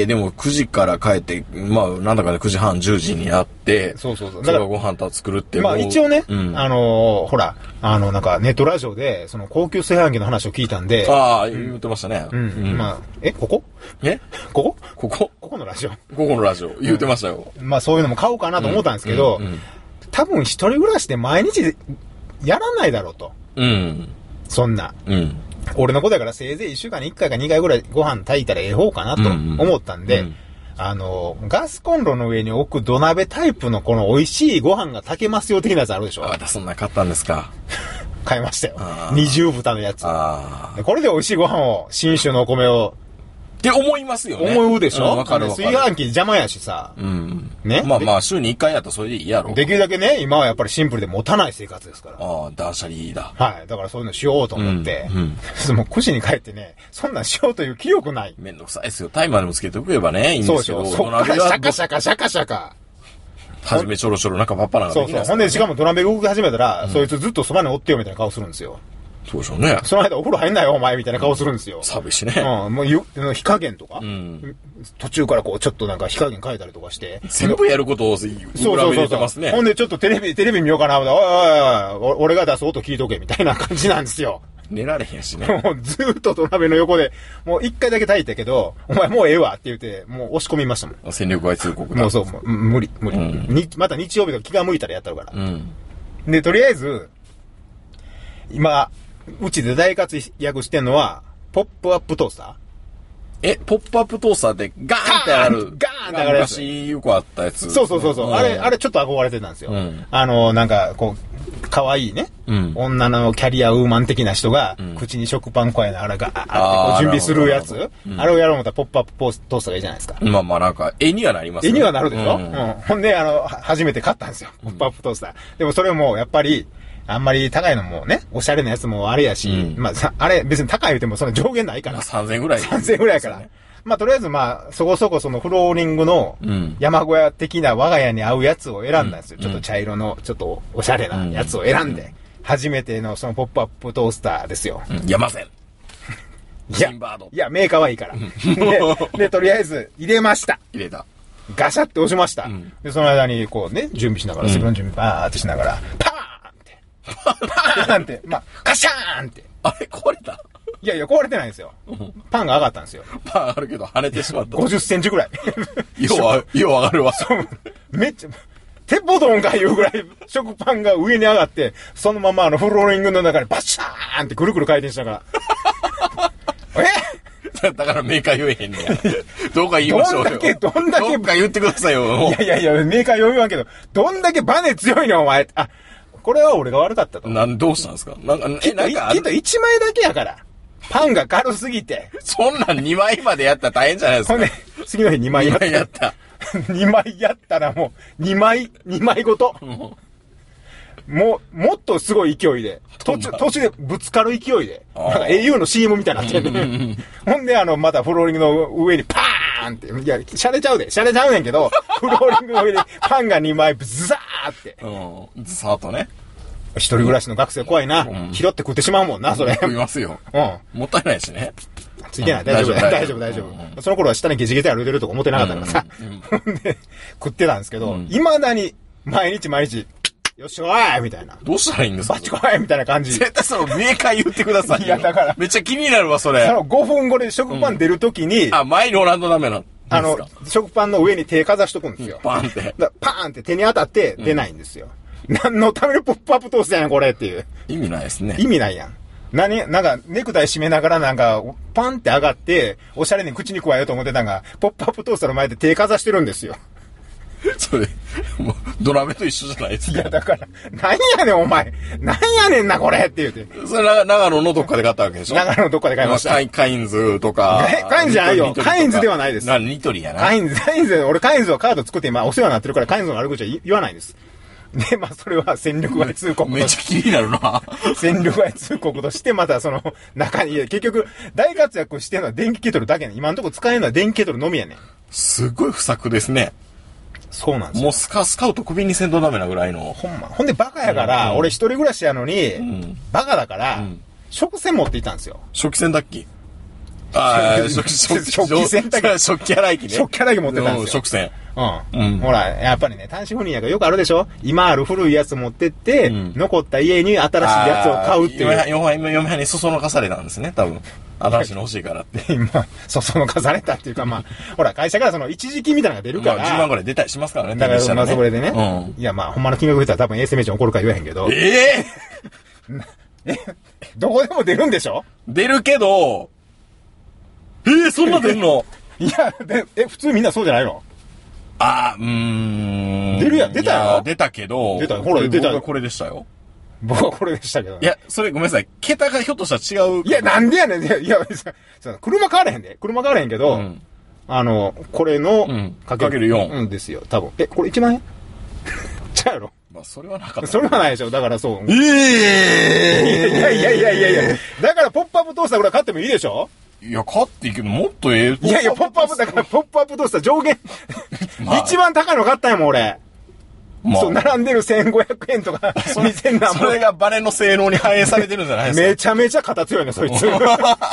でもくじから帰って、まあなんだかでくじはんじゅうじになって、 そうそうそう。 だからご飯と作るって。 まあ一応ね、うん、あのー、ほら、あのなんかネットラジオで、その高級炊飯器の話を聞いたんで。 ああ、言ってましたね。 うん。うんうん、まあ、え、ここえここここここのラジオ。ここのラジオ。言ってましたよ。 うん、まあそういうのも買おうかなと思ったんですけど、うんうんうん、多分一人暮らしで毎日やらないだろうと。 うん。 そんな。 うん。 俺の子だからせいぜいいっしゅうかんにいっかいかにかいぐらいご飯炊いたらええ方かなと思ったんで、うんうん、あの、ガスコンロの上に置く土鍋タイプのこの美味しいご飯が炊けますよ的なやつあるでしょ？ あ、そんな買ったんですか。 買いましたよ。二重蓋のやつ。でこれで美味しいご飯を、信州のお米を、 って思いますよね。 思うでしょ？ うん、わかるわかる。 炊飯器邪魔やしさ。 うん。 ね。 まあまあ、週にいっかいやったらそれでいいやろ。 できるだけね、今はやっぱりシンプルで持たない生活ですから。 ああ、断捨離だ。 はい。だからそういうのしようと思って。うん。うん、もうくじに帰ってね、そんなんしようという気力ない。 めんどくさいですよ。タイマーでもつけておけばね、いいんですけど。 そうでしょ。そっからシャカシャカシャカシャカ。 はじめちょろちょろなんかパッパなんかできないですからね。そうそう。ほんで、しかもドラム動き始めたら、うん、そいつずっとそばにおってよみたいな顔するんですよ。 そうでしょうね。 その間お風呂入んないよお前みたいな顔するんですよ。 寒いしね。 うん。もうゆ、火加減とか、うん。途中からこうちょっとなんか火加減変えたりとかして。 全部やることをそうそうそうそう。 ほんでちょっとテレビ、テレビ見ようかな。おいおいおい、俺が出す音聞いとけみたいな感じなんですよ。 寝られへんしね。 もうずーっと土鍋の横で、もう一回だけ炊いたけど、お前もうええわって言って、もう押し込みましたもん。 戦力外通告だ。 もうそう、もう無理、無理、うん、に。また日曜日とか気が向いたらやったるから。 うん。 で、とりあえず、今、うちで大活躍してんのは、ポップアップトースター。 え、ポップアップトースターってガーンって上がる。 ガーンって上がるやつ。 昔よくあったやつ。 そうそうそうそう、うん。あれ、あれちょっと憧れてたんですよ。うん、あの、なんか、こう、可愛いね、うん、女のキャリアウーマン的な人が、うん、口に食パンこやながらガーってこう準備するやつ。うん、あれをやろう思ったらポップアップトースターがいいじゃないですか。 まあまあなんか、絵にはなりますよね。絵にはなるでしょ、うんうん、ほんで、あの、初めて買ったんですよ。ポップアップトースター。でもそれも、やっぱり、あんまり高いのもね、おしゃれなやつもあれやし、うん、まあ、あれ別に高い言うてもその上限ないから。 さんぜんえんぐらい。 さんぜんえんぐらいから。まあ、とりあえずまあ、そこそこそのフローリングの山小屋的な我が家に合うやつを選んだんですよ。うん、ちょっと茶色の、ちょっとおしゃれなやつを選んで、初めてのそのポップアップトースターですよ。 うん、山線。 いや、いや、メーカーはいいから。で, で、とりあえず入れました。 入れた。 ガシャって押しました。うん、で、その間にこうね、準備しながら、セブン準備バーってしながら、パーンって、パーンって、まあ、カシャーンって。 あれ壊れた？ いやいや、壊れてないんですよ。パンが上がったんですよ。 パンあるけど跳ねてしまった。 ごじゅっセンチぐらい。 よう、よう上がるわ。 そう。めっちゃ、鉄砲ドンかいうぐらい食パンが上に上がって、そのままあのフローリングの中でバッシャーンってくるくる回転しながら。 えだからメーカー言えへんねや。どうか言いましょうよ。 どんだけ、どんだけ。 どんか言ってくださいよ。 いやいやいや、メーカー言わんけど、どんだけバネ強いのお前。あ、これは俺が悪かったと。 なん、どうしたんですか？なんか、 え、なんかきっといちまいだけやから。パンが軽すぎて。 そんなんにまいまでやったら大変じゃないですか。 ほんで、次の日にまいやった。にまいやった。にまいやったらもう、にまい、にまいごと。もう、もっとすごい勢いで、途中、途中でぶつかる勢いで、なんか エーユー の シーエム みたいになってんね。ほんで、あの、またフローリングの上にパーンって、いや、シャレちゃうで、シャレちゃうねんけど、フローリングの上にパンがにまい、ブザーって。 うん、ズサーとね。 一人暮らしの学生怖いな。うん、拾って食ってしまうんもんな、それ。 食いますよ。うん。もったいないしね。 ついてない。大丈夫、大丈夫、大丈夫。その頃は下にゲジゲジ歩いてるとか思ってなかったからさ。ほんで、食ってたんですけど、未だに、毎日毎日、よっしゃーいみたいな。 どうしたらいいんですか？ バチコーいみたいな感じ。 絶対そのメーカー言ってくださいよ。 いや、だから。 めっちゃ気になるわ、それ。 そのごふんごで食パン出るときに、 あ、前にオランドダメなの。 あの、食パンの上に手かざしとくんですよ。 パーンって。 パーンって手に当たって出ないんですよ。何のためのポップアップトースターやん、これっていう。 意味ないですね。 意味ないやん。何、なんか、ネクタイ締めながらなんか、パンって上がって、おしゃれに口に加えようと思ってたんが、ポップアップトースターの前で手かざしてるんですよ。 それ、もう、ドラメと一緒じゃないですか。 いや、だから、なんやねん、お前。なんやねんな、これって言うて。 それ、長野のどっかで買ったわけでしょ？ 長野のどっかで買いました。 カインズとか。 カインズじゃないよ。カインズではないです。 な、ニトリやな。 カインズ、カインズ、俺カインズはカード作って今お世話になってるからカインズの悪口は言わないです。で、まあ、それは戦力外通告。 めっちゃ気になるな。 戦力外通告として、またその、中に、結局、大活躍してるのは電気ケトルだけね。今のところ使えるのは電気ケトルのみやねん。 すごい不作ですね。 そうなんですよ。 もうスカ、スカウト首にせんとダメなぐらいの。 ほんま。ほんでバカやから、うん、俺一人暮らしやのに、うん、バカだから、うん、食洗持っていったんですよ。 食洗だっけ？ああ、食、 食、食器洗濯機。 食器洗い機ね。 食器洗い機持ってたんですよ。 食洗。 うん。うん。ほら、やっぱりね、単身赴任やからよくあるでしょ？今ある古いやつ持ってって、うん、残った家に新しいやつを買うっていう。 嫁はんにそそのかされたんですね、多分。新しいの欲しいからって。 今、そそのかされたっていうか、まあ、ほら、会社からその一時金みたいなのが出るから。 まあ、じゅうまんぐらい出たりしますからね。 だから、まあ、そこでね。うん。いや、まあ、ほんまの金額言ったら多分衛生名人怒るか言えへんけど。 えええ、どこでも出るんでしょ？ 出るけど、えー、そんな出んの？ いや、で、え、普通みんなそうじゃないの？ あー、うーん。 出るやん、出たよ。 出たけど。 出たよ、ほら、出たよ。 僕はこれでしたよ。 僕はこれでしたけど、ね。 いや、それごめんなさい。桁がひょっとしたら違う。 いや、なんでやねん。いや、いや車変わらへんで。車変わらへんけど、うん、あの、これの、 かけるよん。 うんですよ、多分。え、これいちまんえんちゃうやろ。 まあ、それはなかった。 それはないでしょ。だからそう。 ええー、いやいやいやいやいや。だから、ポップアップトースターぐらい買ってもいいでしょ？ いや、買っていいけど、もっとええ。 いやいや、ポップアップ、だから、ポップアップトースター上限。まあ、一番高いの買ったんやもん、俺。まあ、そう、並んでるせんごひゃくえんとか、にせんなんぼ。 それがバネの性能に反映されてるんじゃないですか。 めちゃめちゃ肩強いね、そいつ。いや、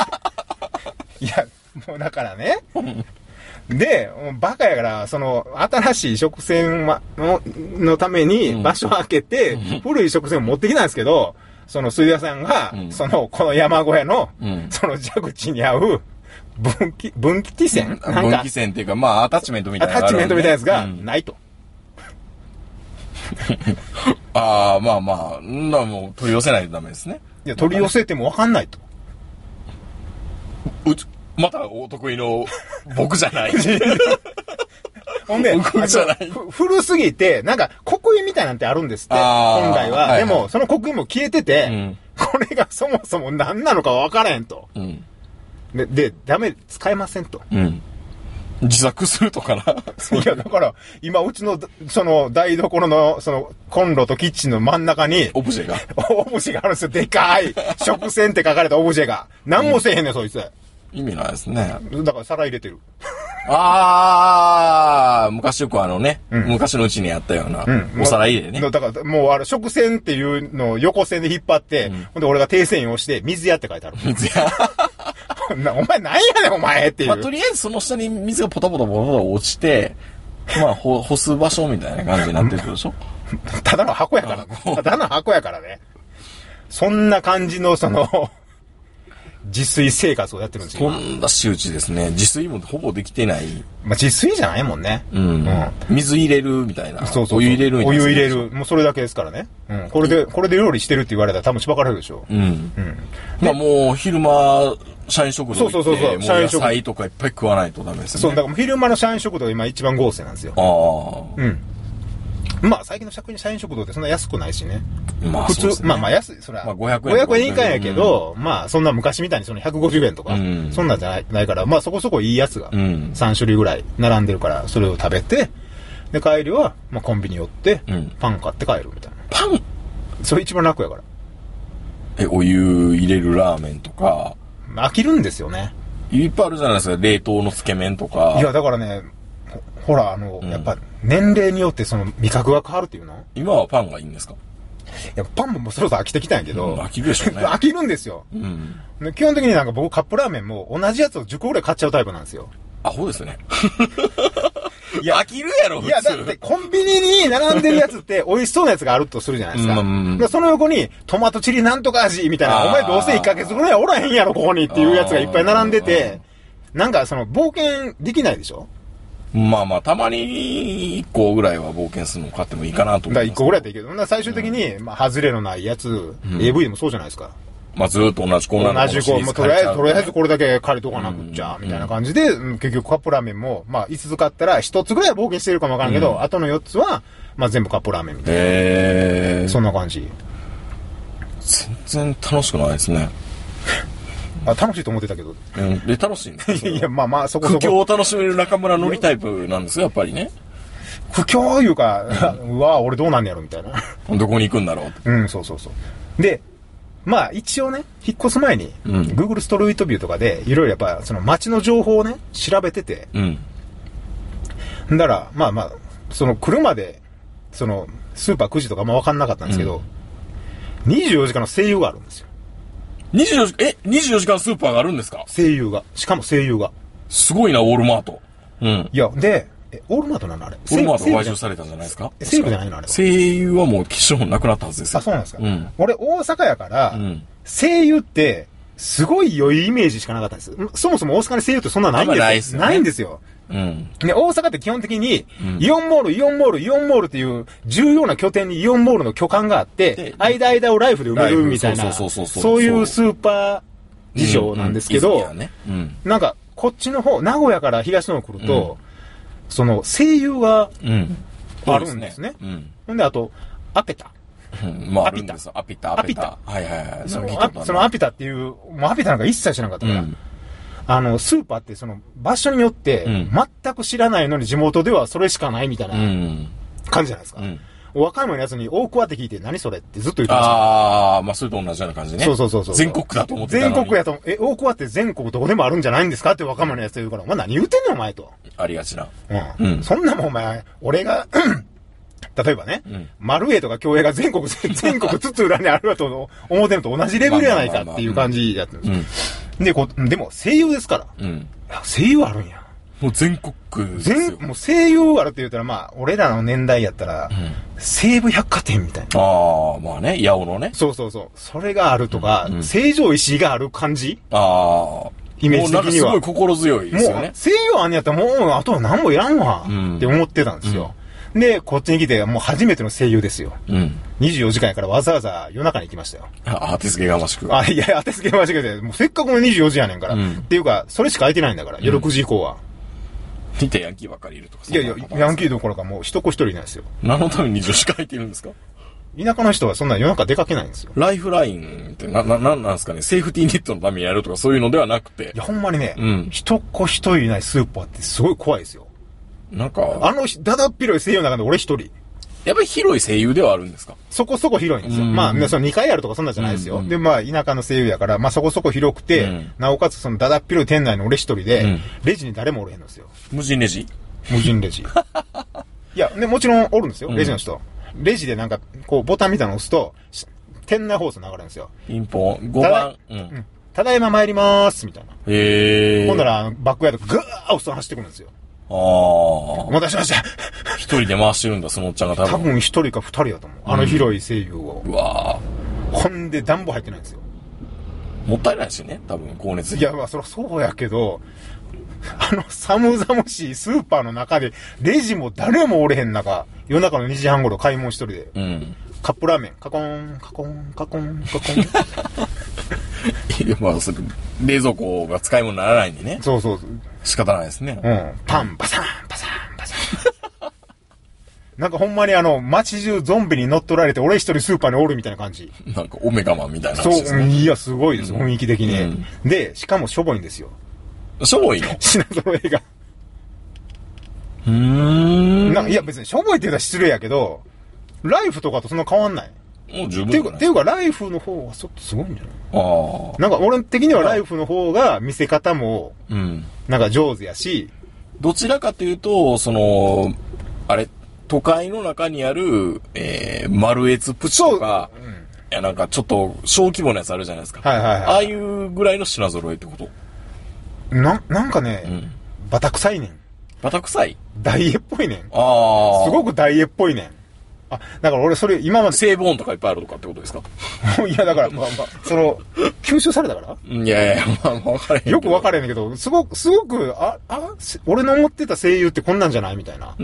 もうだからね。で、バカやから、その、新しい食洗の、のために場所を開けて、うん、古い食洗を持ってきたんですけど、 その水田さんが、うん、その、この山小屋の、うん、その蛇口に合う、分岐、分岐線、うん、なんか分岐線っていうか、まあ、アタッチメントみたいな、ね。 アタッチメントみたいなやつが、ないと。 うん、ああ、まあまあ、んなもう取り寄せないとダメですね。 いや、取り寄せてもわかんないと。 うち、またお得意の、僕じゃない。 ほんで、古すぎて、なんか、刻印みたいなんてあるんですって、本来は。はいはい、でも、その刻印も消えてて、うん、これがそもそも何なのか分からへんと。うん、で、で、ダメ、使えませんと。うん、 自作するとかな。 いや、だから、今、うちの、その、台所の、その、コンロとキッチンの真ん中に、 オブジェが。 オブジェがあるんですよ。でかい。食洗って書かれたオブジェが。何もせえへんねん、そいつ。 意味ないですね。 だから皿入れてる。 ああ、昔よくあのね、うん、昔のうちにあったような、うん、お皿入れね。 だからもうあの、食洗っていうのを横線で引っ張って、うん、ほんで俺が低線を押して、水屋って書いてある。水屋お前何やねんお前っていう。 まあ、とりあえずその下に水がポタポタポタポタ落ちて、まあ、ほ、干す場所みたいな感じになってるでしょただの箱やから。ただの箱やからね。そんな感じのその、自炊生活をやってるんですよ。 とんだ仕打ちですね。自炊もほぼできてない。 まあ自炊じゃないもんね。うん。うん、 水入れるみたいな。 そうそうそう。 お湯入れるみたいな。 お湯入れる。もうそれだけですからね。うん。これで、これで料理してるって言われたら多分しばかれるでしょ。うん。うん。 まあもう昼間、社員食堂行って、そうそうそうそう。もう野菜とかいっぱい食わないとダメですね。 そう、だから昼間の社員食堂が今一番豪勢なんですよ。ああ。うん。まあ最近の社員食堂ってそんな安くないしね。まあ普通、ね、まあまあ安い、それは。まあごひゃくえん。ごひゃくえん以下やけど、うん、まあそんな昔みたいにそのひゃくごじゅうえんとか、うん、そんなんじゃない、ないから、まあそこそこいいやつがさん種類ぐらい並んでるから、それを食べて、で帰りは、まあコンビニ寄って、パン買って帰るみたいな。 パン？ それ一番楽やから。 え、お湯入れるラーメンとか。 飽きるんですよね。 いっぱいあるじゃないですか、冷凍のつけ麺とか。 いや、だからね、ほら、あの、うん、やっぱ、年齢によってその味覚が変わるっていうの？ 今はパンがいいんですか？ いや、パンももうそろそろ飽きてきたんやけど。うん、 飽きるでしょうね。 飽きるんですよ。うん。で基本的になんか僕カップラーメンも同じやつをじゅっこぐらい買っちゃうタイプなんですよ。 アホですね。いや、飽きるやろ、普通。 いや、だってコンビニに並んでるやつって美味しそうなやつがあるとするじゃないですか。うん、でその横にトマトチリなんとか味みたいな、お前どうせいっかげつぐらいおらへんやろ、ここにっていうやつがいっぱい並んでて、なんかその冒険できないでしょ？ まあまあ、たまにいっこぐらいは冒険するの買ってもいいかなと思う。 だからいっこぐらいだけど、最終的に、まあ、外れのないやつ、うん、エーブイ でもそうじゃないですか。 まあ、ずーっと同じコーナーの同じコーナー、とりあえず、とりあえずこれだけ借りとかなくっちゃ、みたいな感じで、うん、結局カップラーメンも、まあ、いつつ買ったらひとつぐらいは冒険してるかもわからんけど、うん、あとのよっつは、まあ、全部カップラーメンみたいな。へー。そんな感じ。 全然楽しくないですね。 あ、楽しいと思ってたけど。 うん。で、楽しいんですか？ いや、まあまあ、そこそこ。 苦境を楽しめる中村のりタイプなんですよ、やっぱりね。 苦境いうか、うん、うわ俺どうなんねやろ、みたいな。 どこに行くんだろう。 うん、そうそうそう。で、まあ一応ね、引っ越す前に、うん、Google ストリートビューとかで、いろいろやっぱ、その街の情報をね、調べてて。うん。だから、まあまあ、その車で、その、スーパーくじとかもわかんなかったんですけど、うん、にじゅうよじかんの声優があるんですよ。 にじゅうよじかん、え ?にじゅうよじかんスーパーがあるんですか？ 声優が。しかも声優が。 すごいな、オールマート。うん。 いや、で、え、オールマートなのあれ？ オールマート買収されたんじゃないですか？ 西武じゃないのあれは。 声優はもう機種もなくなったはずですよ。 あ、そうなんですか。うん。俺、大阪やから、うん、声優って、すごい良いイメージしかなかったんです。そもそも大阪に声優ってそんなないんですよ。ないですよね。ないんですよ。うん。で、大阪って基本的に、イオンモール、イオンモール、イオンモールっていう重要な拠点にイオンモールの巨漢があって、間間をライフで埋めるみたいな、そういうスーパー事情なんですけど、なんか、こっちの方、名古屋から東の方来ると、その声優があるんですね。ほんで、あと、アペタ。 まあ、アピタ。アピタ、アピタ。はいはいはい。 その、そのアピタっていう、もうアピタなんか一切知らなかったから、あの、スーパーってその場所によって、全く知らないのに地元ではそれしかないみたいな感じじゃないですか。うん、若いものやつに大桑って聞いて何それってずっと言ってました。 ああ、まあそれと同じような感じね。 そうそうそうそう。 全国だと思ってたのに。 全国やと、え、大桑って全国どこでもあるんじゃないんですかって若者のやつ言うから、お前何言うてんのお前と。 ありがちな。 うん。うん、そんなもんお前、俺が、例えばね、うん、マルエとか競泳が全国、全国津々浦々にあると思ってるのと同じレベルやないかっていう感じやってるんです。で、こでも声優ですから。うん、声優あるんや。 もう全国区ですよ。 全、もう声優あるって言ったら、まあ、俺らの年代やったら、うん、西武百貨店みたいな。 ああ、まあね、八尾のね。 そうそうそう。それがあるとか、うんうん、成城石井がある感じ。 ああ。 イメージ的には。もうなんかすごい心強いですよね。 もう、声優あんねやったらもう、あとは何もいらんわ、うん、って思ってたんですよ。うん、で、こっちに来て、もう初めての声優ですよ。うん。にじゅうよじかんやからわざわざ夜中に行きましたよ。 あ、当てつけがましく。 あ、いや、当てつけがましくて、もうせっかくのにじゅうよじやねんから。うん、っていうか、それしか空いてないんだから、夜ろくじ以降は。 見てヤンキーばっかりいるとか。 いやいや、ヤンキーどころかもう一子一人いないですよ。 何のために女子会空いてるんですか？ 田舎の人はそんな夜中出かけないんですよ。 ライフラインってな、な、なんなんですかね、セーフティーネットのためにやるとかそういうのではなくて。 いや、ほんまにね、うん、一子一人いないスーパーってすごい怖いですよ。 なんか、 あの、だだっ広い声優の中で俺一人。 やっぱり広い声優ではあるんですか？ そこそこ広いんですよ。まあ、そのにかいあるとかそんなんじゃないですよ。うんうん、で、まあ、田舎の声優やから、まあそこそこ広くて、うん、なおかつそのだだっ広い店内の俺一人で、うん、レジに誰もおれへんのですよ。 無人レジ？ 無人レジ。いや、ね、もちろんおるんですよ、レジの人。うん、レジでなんか、こう、ボタンみたいなの押すと、店内放送流れるんですよ。 ピンポン、ごばん。 うんうん、ただいま参りまーす、みたいな。 へー。 ほんなら、バックヤード、ぐー押すと走ってくるんですよ。 あー。 お待たせしました。 一人で回してるんだ、そのおっちゃんが多分。 多分一人か二人だと思う。あの広い声優を。 うん、うわー。ほんで、暖房入ってないんですよ。 もったいないしね、多分、光熱費。 いや、まあ、そりゃそうやけど、あの、寒々しいスーパーの中で、レジも誰もおれへん中、夜中のにじはん頃買い物一人で、うん、カップラーメン、カコン、カコン、カコン、カコン。 いや、まあ、それ、冷蔵庫が使い物にならないんでね。 そうそう。 仕方ないですね。 うん。パン、パサン、パサン、パサン。なんかほんまにあの、街中ゾンビに乗っ取られて、俺一人スーパーにおるみたいな感じ。 なんかオメガマンみたいな話ですね。そう、いや、すごいです、うん、雰囲気的に、うん。で、しかもしょぼいんですよ。 しょぼいの？ 品揃えが。 うーん。 なんかいや別にしょぼいって言うのは失礼やけど、ライフとかとそんな変わんない。 もう十分。 っていうか、っていうかライフの方はちょっとすごいんじゃない？ ああ。 なんか俺的にはライフの方が見せ方も、うん。なんか上手やし。 どちらかというと、その、あれ、都会の中にある、えー、マルエツプチとか、うん、いやなんかちょっと小規模なやつあるじゃないですか。 はいはいはい。 ああいうぐらいの品揃えってこと？ な、なんかね、うん、バタ臭いねん。 バタ臭い？ ダイエっぽいねん。 ああ。 すごくダイエっぽいねん。あ、だから俺それ今まで。 セーブ音とかいっぱいあるとかってことですか？ いやだから、まあまあ、その、吸収されたからいやいや、まあ分かれへん。 よく分かれへんけど、すごく、すごく、あ、あ、俺の思ってた声優ってこんなんじゃないみたいな。 うん。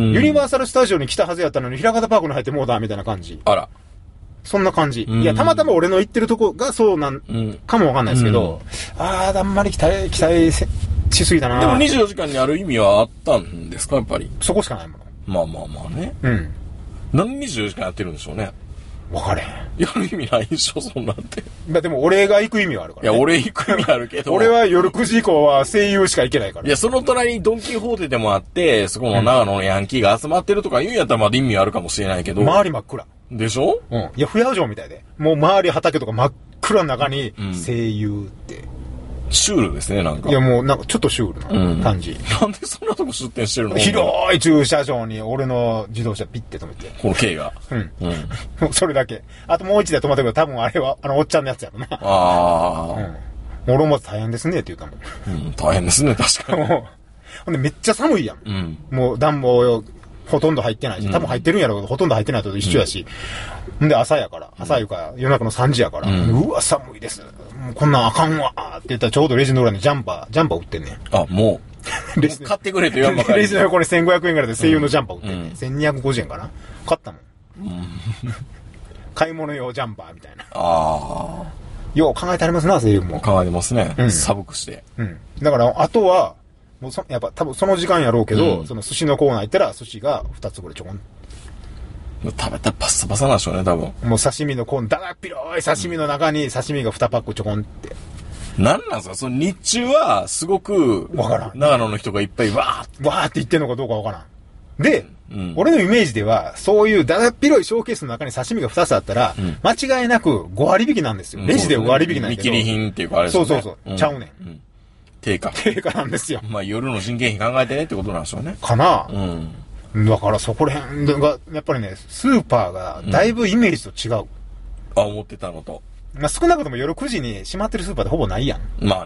ユニバーサルスタジオに来たはずやったのに、平方パークに入ってもうだ、みたいな感じ。 あら。 そんな感じ。いや、たまたま俺の言ってるとこがそうなん、かもわかんないですけど、あー、あんまり期待、期待しすぎたな。 でもにじゅうよじかんにある意味はあったんですか、やっぱり。 そこしかないもの。 まあまあまあね。 うん。 なんでにじゅうよじかんやってるんでしょうね。 わかれへん。 やる意味ないでしょ、そんなんて。 まあでも俺が行く意味はあるから、 ね。いや、俺行く意味あるけど。 俺は夜くじ以降は声優しか行けないから。 いや、その隣にドンキーホーテでもあって、そこの長野のヤンキーが集まってるとか言うんやったらまだ意味あるかもしれないけど。 周り真っ暗。 でしょ？ うん。いや、不夜城みたいで。もう周り畑とか真っ暗の中に、声優って。うんシュールですね、なんか。 いや、もう、なんか、ちょっとシュールな感じ。うん、 なんでそんなとこ出店してるの？ 広い駐車場に俺の自動車ピッて止めて。 この軽が。 うん。うん。それだけ。あともう一台止まってくる多分あれは、あの、おっちゃんのやつやろな。 ああ。 うん。俺も大変ですねって言ったもん。うん、大変ですね、確かに。 ほんで、めっちゃ寒いやん。うん。もう暖房ほとんど入ってないし、多分入ってるんやろうけど、ほとんど入ってないと一緒やし。うん、で、朝やから。朝いうか、夜中のさんじやから。うん、うわ、寒いです。もうこんなんあかんわって言ったらちょうどレジの裏にジャンパー、ジャンパー売ってんねん。 あ、もう。レジ買ってくれと言わんばかり。 レジの横にせんごひゃくえんぐらいで声優のジャンパー売ってんねん。うん、せんにひゃくごじゅうえんかな買ったもん。うん、買い物用ジャンパーみたいな。 ああ。 よう考えてありますな、声優も。 考えてますね。うん、寒くして。 うん。だから、あとは、もうそやっぱ多分その時間やろうけど、うん、その寿司のコーナー行ったら寿司がふたつぐらいちょこん。 食べたらパッサパサなんでしょうね、多分。 もう刺身のコーン、だだっ広い刺身の中に刺身がにパックちょこんって。 なんなんですかその日中はすごく、 わからん。 長野の人がいっぱいわーって。 わーって言ってんのかどうかわからん。で、うん、俺のイメージでは、そういうだだっ広いショーケースの中に刺身がふたつあったら、うん、間違いなくご割引なんですよ。レジでご割引なんだけど。 見切り品っていうかあれですね。 そうそうそう。うん、ちゃうねん。うん定価。 定価なんですよ。 まあ夜の人件費考えてねってことなんでしょうね。 かなうん。だからそこら辺が、やっぱりね、スーパーがだいぶイメージと違う。 うん、あ、思ってたのと。 まあ少なくとも夜くじに閉まってるスーパーってほぼないやん。 まあね。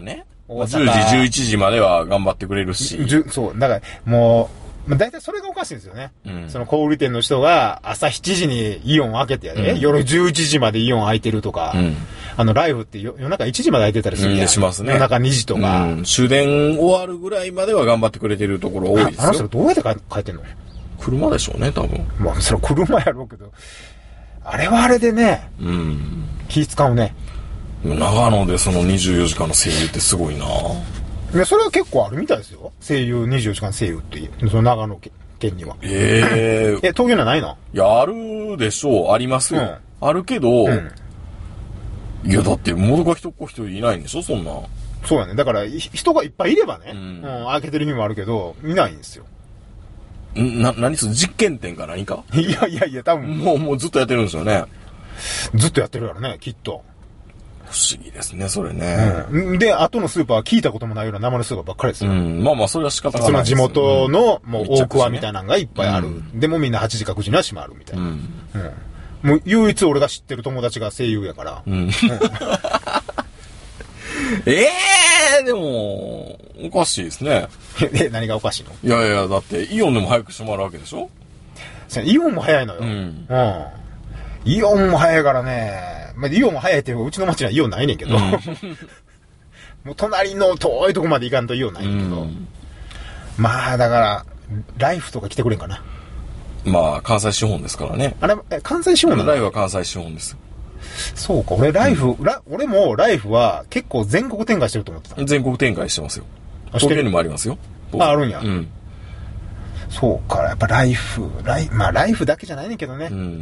大阪。 じゅうじ、じゅういちじまでは頑張ってくれるし。 じゅそう、だからもう、まあ、大体それがおかしいんですよね。うん、その小売店の人が朝しちじにイオン開けてやで、うん、夜じゅういちじまでイオン開いてるとか、うん、あのライフって夜中いちじまで開いてたりするやん、 うん、しますね。 夜中にじとか、 うん。終電終わるぐらいまでは頑張ってくれてるところ多いですよ。 あの人どうやって帰ってんの？ 車でしょうね、多分。 まあ、それ車やろうけど、あれはあれでね、うん、気使うね。 長野でそのにじゅうよじかんの声優ってすごいな。 いや、それは結構あるみたいですよ。声優、にじゅうよじかん声優っていう。その長野県には。 ええー。 え、東京にはないの？ いや、あるでしょう。ありますよ。うん、あるけど、うん、いや、だって、もどか一っ子一人いないんでしょ、そんな。 そうやね。だから、人がいっぱいいればね、うん、うん、開けてる日もあるけど、いないんですよ。 んな、何する実験店か何か？ いやいやいや、多分。 もう、もうずっとやってるんですよね。 ずっとやってるからね、きっと。 不思議ですね、それね。 うん。で、後のスーパーは聞いたこともないような生のスーパーばっかりですよ。 うん。まあまあ、それは仕方がないその地元の、もう、大桑みたいなのがいっぱいある。うん、でもみんなはちじかくじには閉まるみたいな。うん。うん、もう、唯一俺が知ってる友達が声優やから。うん。うん、 ええー、でも、おかしいですね。 え、何がおかしいの？ いやいや、だって、イオンでも早く閉まるわけでしょ？ イオンも早いのよ。うん。うん。イオンも早いからね。まあ、イオンも早いっていうか、うちの町にはイオンないねんけど。うん、もう隣の遠いとこまで行かんとイオンないねんけど。うん、まあ、だから、ライフとか来てくれんかな。 まあ、関西資本ですからね。 あれ、え、関西資本なの？ ライフは関西資本です。 そうか、俺ライフ、うん、ラ俺もライフは結構全国展開してると思ってた。 全国展開してますよ。東京にもありますよ。 あ、あるんや。うん。そうか、やっぱライフ、ライ、まあライフだけじゃないねんけどね。うん。うん、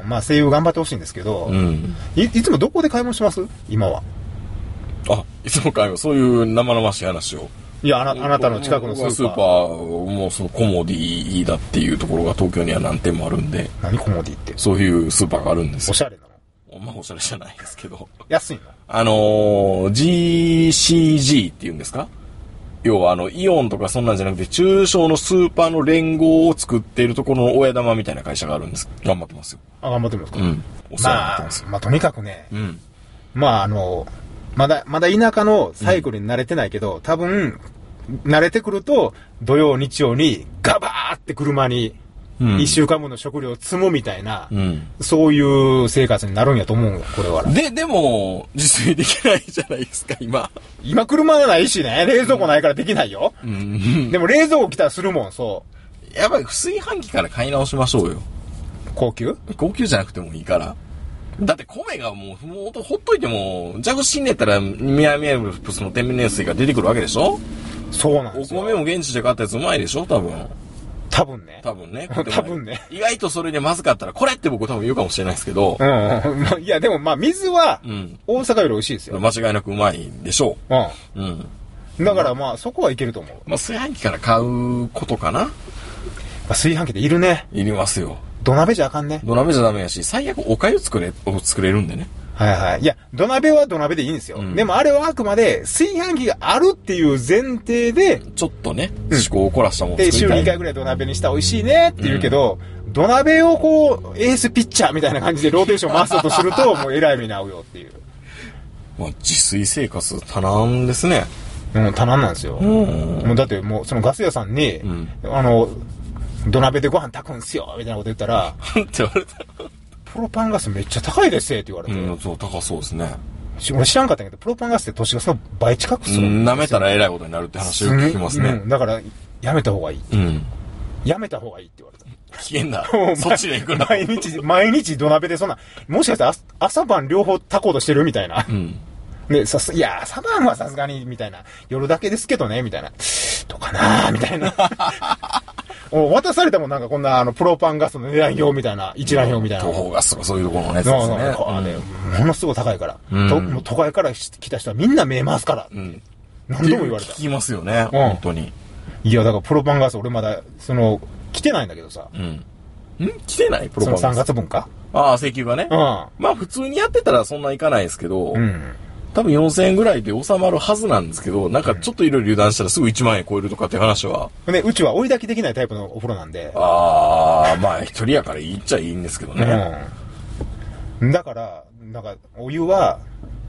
まあ声優頑張ってほしいんですけど、うん、い、いつもどこで買い物します？今は。 あ、いつも買い物、そういう生々しい話を。 いや、あな、あなたの近くのスーパー。 スーパーもそのコモディだっていうところが東京には何店もあるんで。 何コモディって？ そういうスーパーがあるんですよ。 おしゃれなの？ まあおしゃれじゃないですけど。 安いの？ あのー、ジーシージー っていうんですか？要はあの、イオンとかそんなんじゃなくて、中小のスーパーの連合を作っているところの親玉みたいな会社があるんです。頑張ってますよ。 あ、頑張ってますか？ うん。お世話になってます。 まあ、まあ、とにかくね。うん。まあ、あの、まだ、まだ田舎のサイクルに慣れてないけど、うん、多分、慣れてくると、土曜、日曜にガバーって車に、一週間分の食料を積むみたいな、うん、そういう生活になるんやと思うよ、これは。 で、でも、自炊できないじゃないですか、今。 今車がないしね、冷蔵庫ないからできないよ。うん、でも冷蔵庫来たらするもん、そう。 やっぱり炊飯器から買い直しましょうよ。 高級？ 高級じゃなくてもいいから。だって米がもう、もうほっといても、蛇口死んでったら、ミヤミヤプスの天然水が出てくるわけでしょ？ そうなんですよ。 お米も現地で買ったやつうまいでしょ、多分。 多分ね。 多分ね。 多分ね。 意外とそれでまずかったら、これって僕多分言うかもしれないですけど。 うん。いや、でもまあ、水は、大阪より美味しいですよ。 間違いなくうまいでしょう。うん。 うん。だからまあ、そこはいけると思う。 まあ、炊飯器から買うことかな。まあ、炊飯器でいるね。 いりますよ。 土鍋じゃあかんね。 土鍋じゃダメやし、最悪お粥作れ、作れるんでね。 はいはい。いや、土鍋は土鍋でいいんですよ。うん、でもあれはあくまで炊飯器があるっていう前提で、 ちょっとね、思考を凝らしたものを作りたい。 で、週にいかいぐらい土鍋にしたら美味しいねって言うけど、うん、土鍋をこう、エースピッチャーみたいな感じでローテーション回そうとすると、もうえらい目に遭うよっていう。 まあ、自炊生活多難ですね。 うん、多難なんですよ。うん、もうだってもう、そのガス屋さんに、うん、あの、土鍋でご飯炊くんすよみたいなこと言ったら、 って言われたプロパンガスめっちゃ高いですって言われて。 うん、そう、高そうですね。 俺知らんかったんやけど、プロパンガスって都市ガスの倍近くするんですよ。 うん、舐めたらえらいことになるって話を聞きますね。 うん、だから、やめた方がいい。うん。やめた方がいいって言われた。 危険だ。そっちで行くな。 毎日、毎日土鍋でそんな、もしかしたら朝晩両方炊こうとしてるみたいな。うん。で、さす、いや、朝晩はさすがに、みたいな。夜だけですけどね、みたいな。とかなーみたいな。渡されたもんなんかこんなあのプロパンガスの値段表みたいな一覧表みたいな。 東方ガスとかそういうところのやつですね。 うん、ものすごい高いから。うん、ともう都会から来た人はみんな見えますから。うん、何度も言われた。 聞きますよね、うん。本当に。 いやだからプロパンガス俺まだその来てないんだけどさ。うん。 ん来てないプロパンガス。 そのさんがつぶんか。 ああ請求がね。うん。まあ普通にやってたらそんないかないですけど。うん。多分よんせんえんぐらいで収まるはずなんですけど、なんかちょっといろいろ油断したらすぐいちまんえん超えるとかっていう話は。 ね、うちは追い炊きできないタイプのお風呂なんで。 ああ、まあ一人やからいいっちゃいいんですけどね。 うん。だから、なんかお湯は、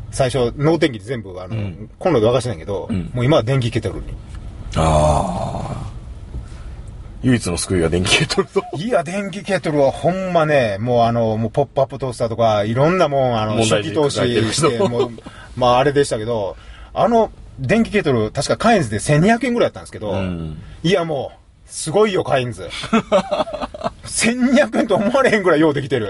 最初、脳天気で全部、あの、うん、コンロで沸かしてないけど、うん、もう今は電気ケトルに。 ああ。唯一の救いが電気ケトルと。 いや、電気ケトルはほんまね、もうあの、もうポップアップトースターとか、いろんなもん、あの、初期投資して、もう、まああれでしたけど、あの、電気ケトル、確かカインズでせんにひゃくえんぐらいだったんですけど、うん、いやもう、すごいよ、カインズ。せんにひゃくえんと思われへんぐらい用できてる。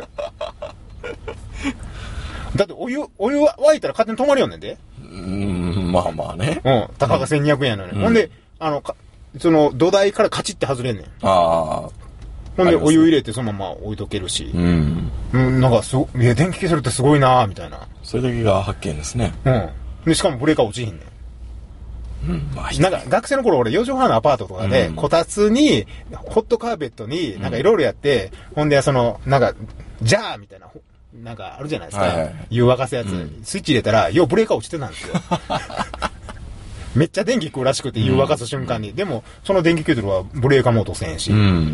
だってお湯、お湯沸いたら勝手に止まるよねんで。 うーん、まあまあね。 うん。たかがせんにひゃくえんやのに。うん、ほんで、あの、その土台からカチッて外れんねん。 ああ。 ほんでお湯入れてそのまま置いとけるし。うん。うん、なんかすごい、いや、電気消せるってすごいなーみたいな。 それだけが発見ですね。 うん。で、しかもブレーカー落ちひんねん。うん、まあ、なんか学生の頃俺よん畳半のアパートとかで、うん、こたつにホットカーペットになんかいろいろやって、うん、ほんでそのなんかジャーみたいななんかあるじゃないですか、はいはい、湯沸かすやつ、うん、スイッチ入れたらようブレーカー落ちてたんですよ。めっちゃ電気食うらしくて湯沸かす瞬間に、うん、でもその電気ケトルはブレーカーも落とせんし、うん、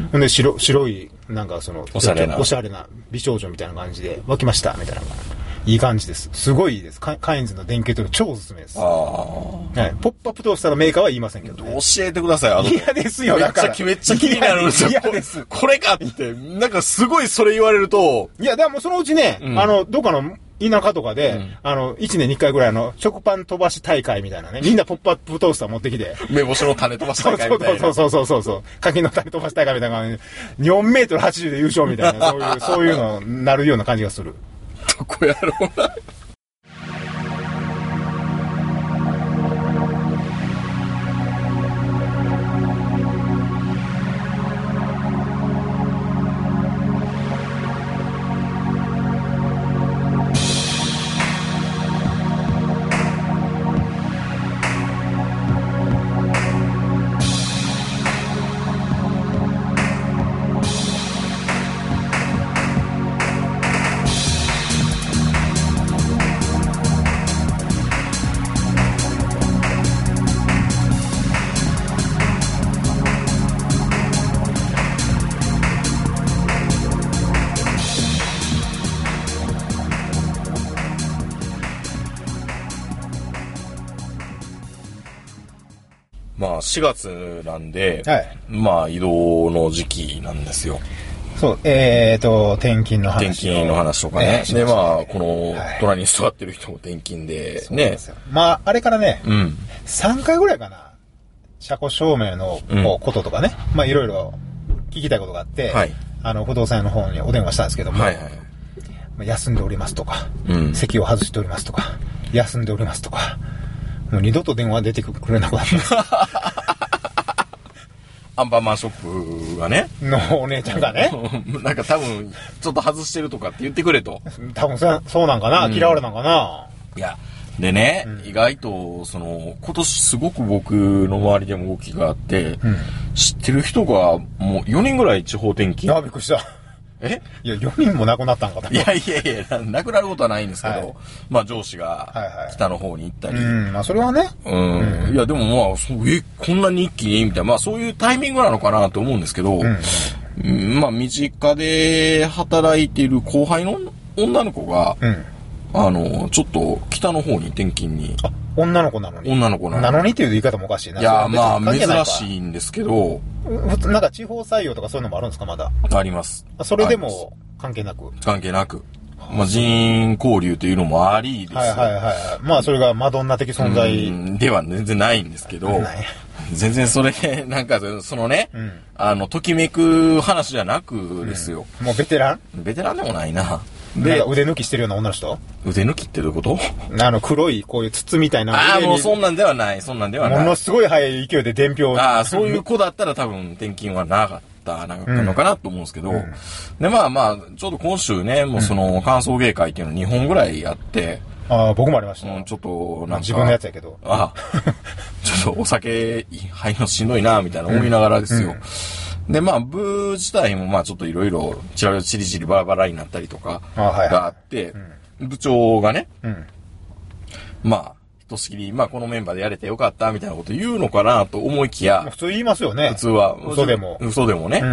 ほんで白白いなんかそのおしゃれなおしゃれな美少女みたいな感じで沸きましたみたいないい感じです。すごいいいです。カインズの電気ケトル超おすすめです。あはい、ポップアップトースターのメーカーは言いませんけど、ね、 教えてください。あの嫌ですよ。だからめっちゃめっちゃ気になるんですよ。 嫌です。 これかってなんかすごいそれ言われると、 いやでもそのうちね、うん、あのどっかの田舎とかで、うん、あのいちねんにいっかいぐらいの食パン飛ばし大会みたいなね、みんなポップアップトースター持ってきて梅干しの種飛ばし大会みたいな、 そうそうそうそうそう柿の種飛ばし大会みたいな、よんメートルはちじゅうで優勝みたいなそういうそういうのになるような感じがする。 どこやろうな。まあしがつなんで、はい、まあ移動の時期なんですよ。 そう、えーと、転勤の話。 転勤の話とかね。ねで、まあ、この、隣に座ってる人も転勤で、ね。 はい、まあ、あれからね、うん、さんかいぐらいかな、車庫証明のこととかね、うん、まあ、いろいろ聞きたいことがあって、はい、あの、不動産屋の方にお電話したんですけども、はいはい、休んでおりますとか、うん、席を外しておりますとか、休んでおりますとか、もう二度と電話出てくれなくなったんです。 アンパンマンショップがね。 のお姉ちゃんがね。 なんか多分、ちょっと外してるとかって言ってくれと。 多分そ、そうなんかな、うん、嫌われなんかな。 いや、でね、うん、意外と、その、今年すごく僕の周りでも動きがあって、うん、知ってる人がもうよにんぐらい地方転勤。 あ、びっくりした。えいや、よにんも亡くなったんかな。 いやいやいや、亡くなることはないんですけど、はい、まあ上司が北の方に行ったり。はいはい、 うん、まあそれはね。 うん。うん、いや、でもまあ、そうえ、こんなに一気にみたいな、まあそういうタイミングなのかなと思うんですけど、うんうん、まあ身近で働いている後輩の女の子が、うん、あの、ちょっと北の方に転勤に。 あ、女の子なのに。 女の子なのに。なのにっていう言い方もおかしいな。 いや、まあ珍しいんですけど、 なんか地方採用とかそういうのもあるんですか、まだ。 あります。 それでも関係なく。 関係なく。まあ人員交流というのもありです。 はいはいはい。まあそれがマドンナ的存在では全然ないんですけど、全然それで、なんかそのね、うん、あの、ときめく話じゃなくですよ。 うん、もうベテランベテランでもないな。 で、腕抜きしてるような女の人腕抜きってどういうこと？ あの、黒い、こういう筒みたいな。 ああ、もうそんなんではない、そんなんではない。 ものすごい速い勢いで伝票を。 ああ、そういう子だったら多分転勤はなかったのかなと思うんですけど。うん、で、まあまあ、ちょうど今週ね、もうその、感想芸会っていうのにほんぐらいあって、 ああ、僕もありました。 うん、ちょっと、なんか。 自分のやつやけど。 ああ、ちょっとお酒入るのしんどいな、みたいな思いながらですよ。うんうんで、まあ、部自体も、まあ、ちょっといろいろ、ちらちりちりバラバラになったりとか、があって、はいはいうん、部長がね、うん、まあ、ひとしきり、まあ、このメンバーでやれてよかった、みたいなこと言うのかなと思いきや、 普通言いますよね。 普通は。 嘘でも。 嘘でもね。うん、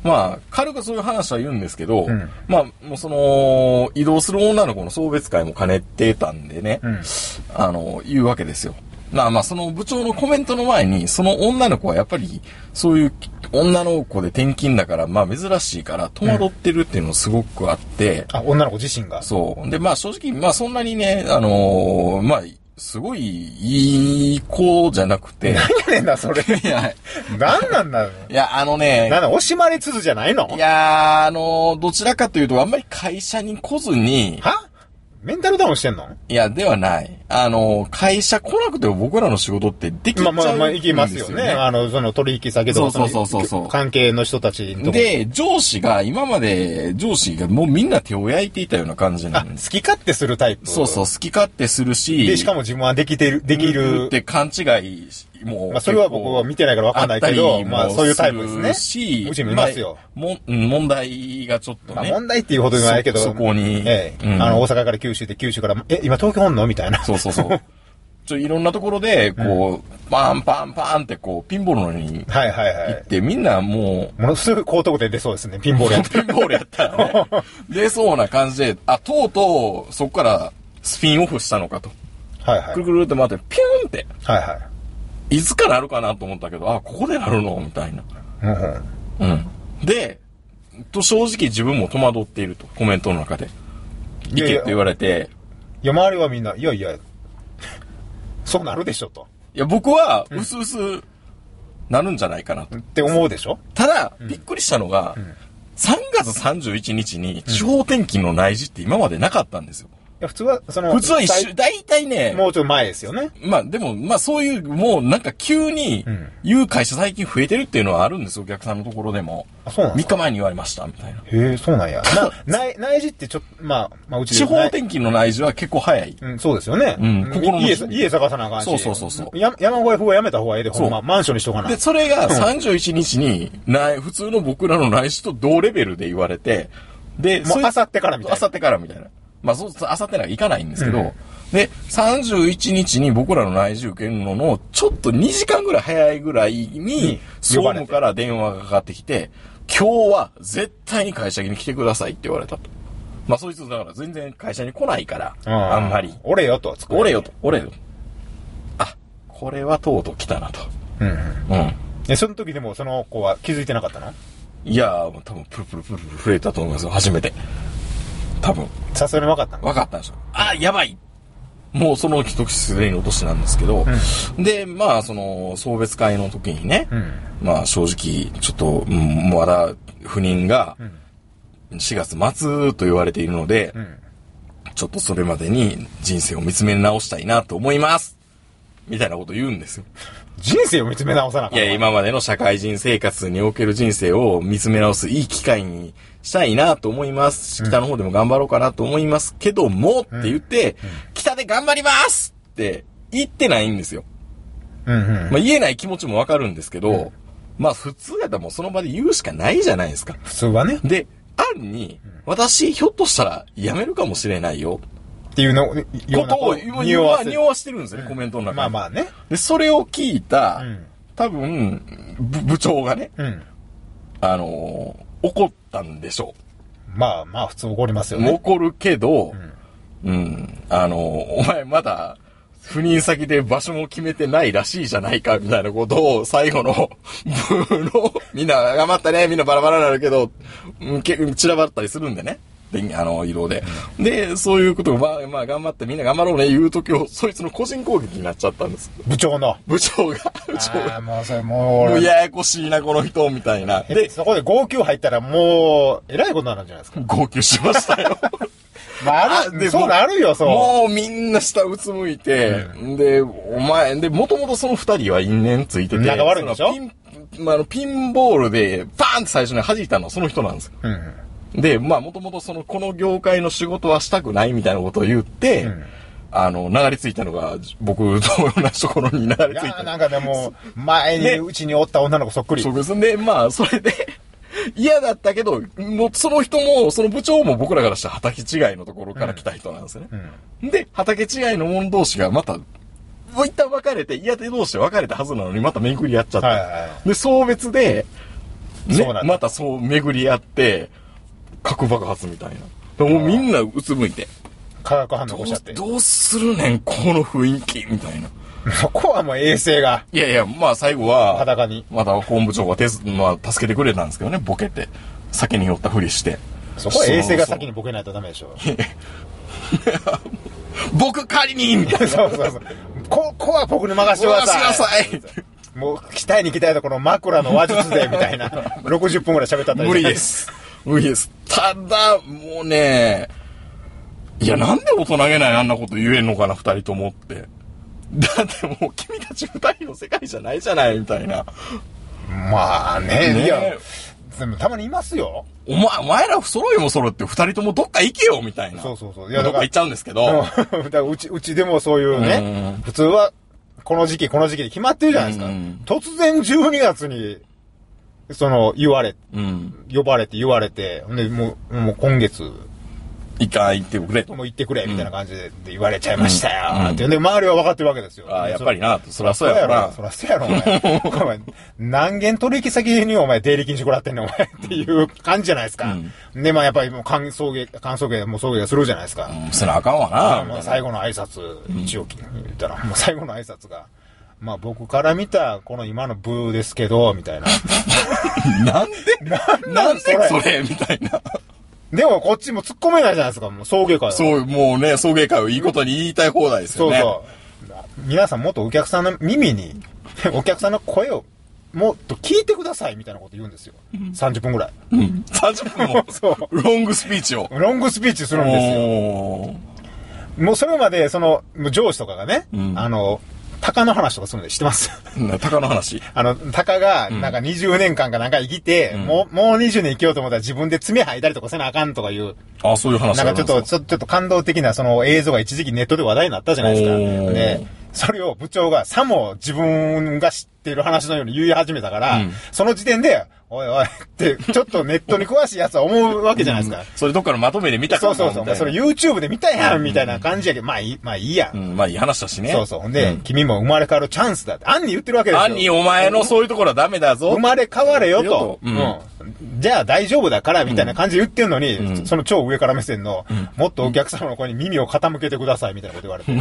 まあ、軽くそういう話は言うんですけど、 うん、 まあ、もうその、移動する女の子の送別会も兼ねてたんでね、うん、あの、言うわけですよ。まあまあ、その部長のコメントの前に、その女の子はやっぱり、そういう女の子で転勤だから、まあ珍しいから戸惑ってるっていうのすごくあって、 うん、あ、女の子自身が。 そう。で、まあ正直、まあそんなにね、あのー、まあ、すごいいい子じゃなくて。 何やねんだ、それ。いや、何なんだろう。 いや、あのね。 なんだ、惜しまれつつじゃないの？ いや、あのー、どちらかというと、あんまり会社に来ずに。 は？メンタルダウンしてんの？ いや、ではない。あの、会社来なくても僕らの仕事ってできちゃうんですよね。まあまあまあ、 行きますよね。あの、その取引先とか、 そうそうそうそう。 関係の人たちの。 で、上司が、今まで上司がもうみんな手を焼いていたような感じなんです。 好き勝手するタイプ。 そうそう、好き勝手するし。 で、しかも自分はできてる、できる。 って勘違い、もう。 まあ、それは僕は見てないからわかんないけど、まあ、そういうタイプですね。 し、 うち見ますよ。 まあ、も、問題がちょっとね。 まあ、問題っていうほどじゃないけど。 そこに。 ええ、うん。あの、大阪から九州で九州から、え、今東京おんのみたいな。 そうそうそう。ちょ、いろんなところで、こう、うん、パンパンパンってこう、ピンボールのように。 はいはいはい。 行って、みんなもう。ものすごい高得点出そうですね、ピンボールやったら。ピンボールやったらね。出そうな感じで、あ、とうとう、そこからスピンオフしたのかと。 はいはい。 くるくるって回って、ピューンって。 はいはい。 いつかなるかなと思ったけど、あ、ここでなるのみたいな。うん。うん。で、と正直自分も戸惑っていると、コメントの中で。行けって言われて。 いや、周りはみんな、いやいや、そうなるでしょと。 いや、僕は、うすうす、なるんじゃないかなと。 って思うでしょ？ ただ、うん、びっくりしたのが、うん、さんがつさんじゅういちにちに地方転勤の内示って今までなかったんですよ。 いや、普通は、その、 普通は一週、大体ね、 もうちょっと前ですよね。 まあ、でも、まあそういう、もうなんか急に、言う会社最近増えてるっていうのはあるんですよ、お客さんのところでも。 あ、そうなんですか？みっかまえに言われました、みたいな。 へえ、そうなんや。な、内、内示ってちょっと、まあ、まあ、うちで。 地方転勤の内示は結構早い。 うん、そうですよね。 うん、 ここの家、家探さなあかんし。 そうそうそうそう。 や、山越え風はやめた方がええで、ほんま、マンションにしとかな。 で、それがさんじゅういちにちに、ない、普通の僕らの内示と同レベルで言われて、で、 もう、あさってからみたいな。 あさってからみたいな。まあ、そう、あさってなんか行かないんですけど、うん、で、さんじゅういちにちに僕らの内示受けるのの、ちょっとにじかんぐらい早いぐらいに、総務から電話がかかってきて、今日は絶対に会社に来てくださいって言われたと。まあ、そいつだから全然会社に来ないから、あ, あんまり。 俺よと。 俺よと。俺よ。あ、これはとうとう来たなと。 うん。うん。え、その時でもその子は気づいてなかったの？ いやー、多分プルプルプルプル震えたと思いますよ、初めて。多分。 さすがに分かったの？ 分かったんですよ。あ、やばい！もうその一口すでに落としなんですけど、うん、で、まあ、その、送別会の時にね、うん、まあ、正直、ちょっと、うん、まだ、不妊が、しがつ末と言われているので、うん、ちょっとそれまでに人生を見つめ直したいなと思いますみたいなこと言うんですよ。 人生を見つめ直さなかった？ いや、今までの社会人生活における人生を見つめ直すいい機会にしたいなと思います。北の方でも頑張ろうかなと思いますけども、って言って、うんうん、北で頑張りますって言ってないんですよ。 うんうん、 まあ、言えない気持ちもわかるんですけど、うん、まあ普通やったらもうその場で言うしかないじゃないですか。 普通はね。 で、暗に、私ひょっとしたら辞めるかもしれないよ。 っていうの、 ことを匂わせ、匂わしてるんですよね、うん、コメントの中に。 まあまあね。 で、それを聞いた、うん、多分、部長がね、うん、あのー、怒ったんでしょう。まあまあ、普通怒りますよね。 怒るけど、うん、うん、あのー、お前まだ、赴任先で場所も決めてないらしいじゃないか、みたいなことを、最後の、部の、みんな頑張ったね、みんなバラバラになるけど、散らばったりするんでね。あの、移動で。で、そういうことを、まあ、まあ、頑張って、みんな頑張ろうね、言うときを、そいつの個人攻撃になっちゃったんです。 部長の。 部長が、部長が。 ああ、もうそれもう、 もうややこしいな、この人、みたいな。 で、そこで号泣入ったら、もう、えらいことになるんじゃないですか。 号泣しましたよ。 まあ、ある、でそうなるよ、そう。 もうみんな下うつむいて、うん、で、お前、で、もともとその二人は因縁ついてて、 仲悪いんでしょ？ ピン、まあ、あの、ピンボールで、パーンって最初に弾いたのはその人なんですよ。うんで、まあ、もともとその、この業界の仕事はしたくないみたいなことを言って、うん、あの、流れ着いたのが、僕と同じところに流れ着いた。いやなんかでも、前にうちにおった女の子そっくり。 そうですね。まあ、それで、嫌だったけど、もうその人も、その部長も僕らからしたら畑違いのところから来た人なんですよね。うんうん、で、畑違いの者同士がまた、一旦別れて、嫌で同士で別れたはずなのに、また巡り合っちゃった。はいはいはい、で、送別で、 ね、またそう巡り合って、核爆発みたいな。もうみんなうつむいて。 化学反応起こしちゃって。 どうするねん、この雰囲気、みたいな。 そこはもう衛星が。 いやいや、まあ最後は、 裸に。 また本部長が手、まあ助けてくれたんですけどね、ボケて。先に寄ったふりして。 そこは衛星が先にボケないとダメでしょ。 僕仮にみたいな。 そうそうそう。ここは僕に任せてください。 任せてください。もう、鍛えに鍛えたこの枕の話術で、みたいな。ろくじゅっぷんぐらい喋ったったり。 無理です。無理です。ただ、もうね、いや、なんで大人げないあんなこと言えんのかな、二人ともって。だってもう、君たち二人の世界じゃないじゃない、みたいな。 まあね、 ねいや、でもたまにいますよ。 お前、お前ら揃いも揃って二人ともどっか行けよみたいな。 そうそうそう。 いや、どっか行っちゃうんですけど。 だからうち、うちでもそういうね、普通は、この時期、この時期で決まってるじゃないですか。突然じゅうにがつに、その、言われ、うん、呼ばれて言われて、で、もう、もう今月、 一回行ってくれと。 もう行ってくれ、みたいな感じで言われちゃいましたよ。って。で、周りは分かってるわけですよ。 ああ、やっぱりな、そらそうやろな。 そらそうやろ、お前。お前、何件取引先にお前出入り禁止食らってんねん、お前。っていう感じじゃないですか。で、まあやっぱりもう歓送迎、歓送迎も送迎するじゃないですか。 せなあかんわな。 まあ最後の挨拶、一応言ったら、もう最後の挨拶が、まあ僕から見た、この今のブーですけど、みたいな。 なんでなんでそれみたいな。 でもこっちも突っ込めないじゃないですか、もう送迎会は。 そう、もうね、送迎会をいいことに言いたい放題ですよね。そうそう。 皆さんもっとお客さんの耳に、お客さんの声をもっと聞いてくださいみたいなこと言うんですよ。さんじゅっぷんぐらい。 うん、さんじゅっぷんもそう。ロングスピーチを。 ロングスピーチするんですよ。もうそれまで、その、上司とかがね、うん、あの、鷹の話とかするので知ってます？ 鷹の話あの、鷹が、なんかにじゅうねんかんかなんか生きて、うん、もう、もうにじゅうねん生きようと思ったら自分で爪吐いたりとかせなあかんとかいう。 あ、そういう話なんかちょっと、ちょっと感動的なその映像が一時期ネットで話題になったじゃないですか。で、それを部長がさも自分が知っている話のように言い始めたから、うん、その時点で、おいおいって、ちょっとネットに詳しいやつは思うわけじゃないですか。うん、 それどっかのまとめで見たからそうそうそう。それ YouTube で見たやんみたいな感じやけど、まあいい、まあいいやん。 うん、まあいい話だしね。 そうそう。ほんで、うん、君も生まれ変わるチャンスだって。アンに言ってるわけですよ。 アンにお前のそういうところはダメだぞ。 生まれ変われよと。うん。うん、じゃあ大丈夫だからみたいな感じで言ってんのに、うん、その超上から目線の、うん、もっとお客様の声に耳を傾けてくださいみたいなこと言われて。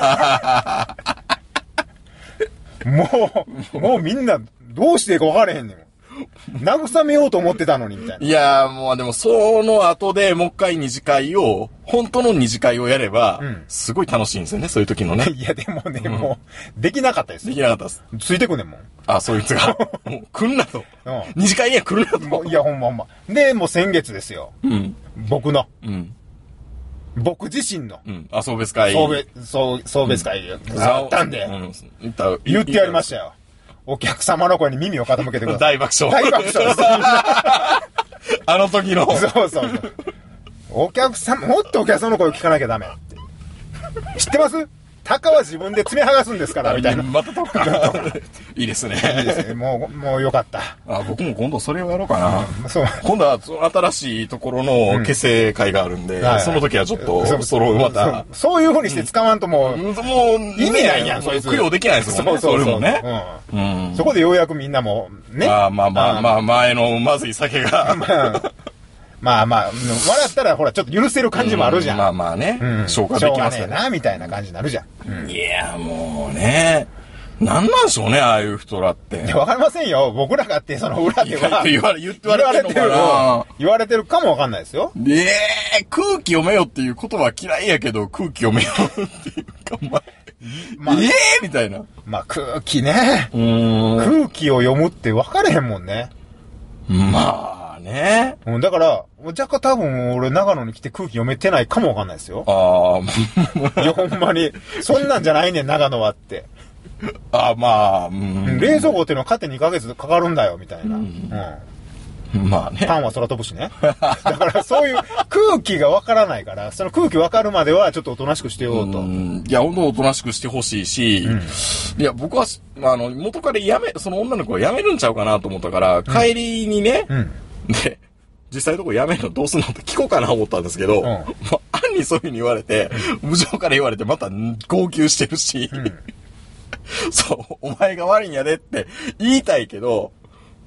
もう、もうみんな、どうしていいか分からへんねん。慰めようと思ってたのに、みたいな。 いやー、もうでも、その後でもう一回二次会を、本当の二次会をやれば、うん、すごい楽しいんですよね、そういう時のね。 いや、でもね、うん、もう、できなかったです。 できなかったです。 ついてくねんもん。 あ、そいつが。もう、来んなと。うん、二次会には来るなと。 いや、ほんまほんま。で、もう先月ですよ。うん。僕の。うん。僕自身の。 うん。あ、送別会。 送別、送、送別会があったんで、うん、言ってやりましたよ。お客様の声に耳を傾けてください。 大爆笑。 大爆笑です。 あの時の。 そうそうそう。お客様、もっとお客様の声を聞かなきゃダメって。知ってます？鷹は自分で爪剥がすんですから、みたいな。 またとか。いいですね。 いいですね。もう、もうよかった。 あ、僕も今度それをやろうかな。うん、そう。今度は新しいところの結成会があるんで、うん、その時はちょっと、そろまたそ。そういう風にして使わんともう、うん、もう意味ないやん、 そいつ。供養できないですもんね。そうそうそう。それもね、 うんうん。そこでようやくみんなも、ね。 まあまあまあまあ、前のまずい酒が。 まあまあ、笑ったらほらちょっと許せる感じもあるじゃん。 うん、まあまあね。うん、消化できますよね。 な、みたいな感じになるじゃん。 うん、いや、もうね。なんなんでしょうね、ああいう人らって。 いや、わかりませんよ。僕らがってその裏では。 言われ、言って言われてるのかな。 言われてるかもわかんないですよ。 ええー、空気読めよっていう言葉は嫌いやけど、空気読めよっていうか、まあ、まあ、ええー、みたいな。 まあ空気ね。うん空気を読むって分かれへんもんね。 まあ。ね、 うん、だから、若干多分俺長野に来て空気読めてないかもわかんないですよ。 ああ。いやほんまに、そんなんじゃないねん長野はって。 ああ、まあ、うん。 冷蔵庫っていうのは勝手にかげつかかるんだよ、みたいな。うん。 うん、まあね。 パンは空飛ぶしね。だからそういう空気がわからないから、その空気わかるまではちょっとおとなしくしてようと。うん、 いや、ほんとおとなしくしてほしいし、うん、いや、僕は、あの、元からやめ、その女の子は辞めるんちゃうかなと思ったから、うん、帰りにね、うんで、実際のとこ辞めるのどうすんのって聞こうかな思ったんですけど、うん、もう、アンにそういう風に言われて、うん、部長から言われてまた号泣してるし、うん、そう、お前が悪いんやでって言いたいけど、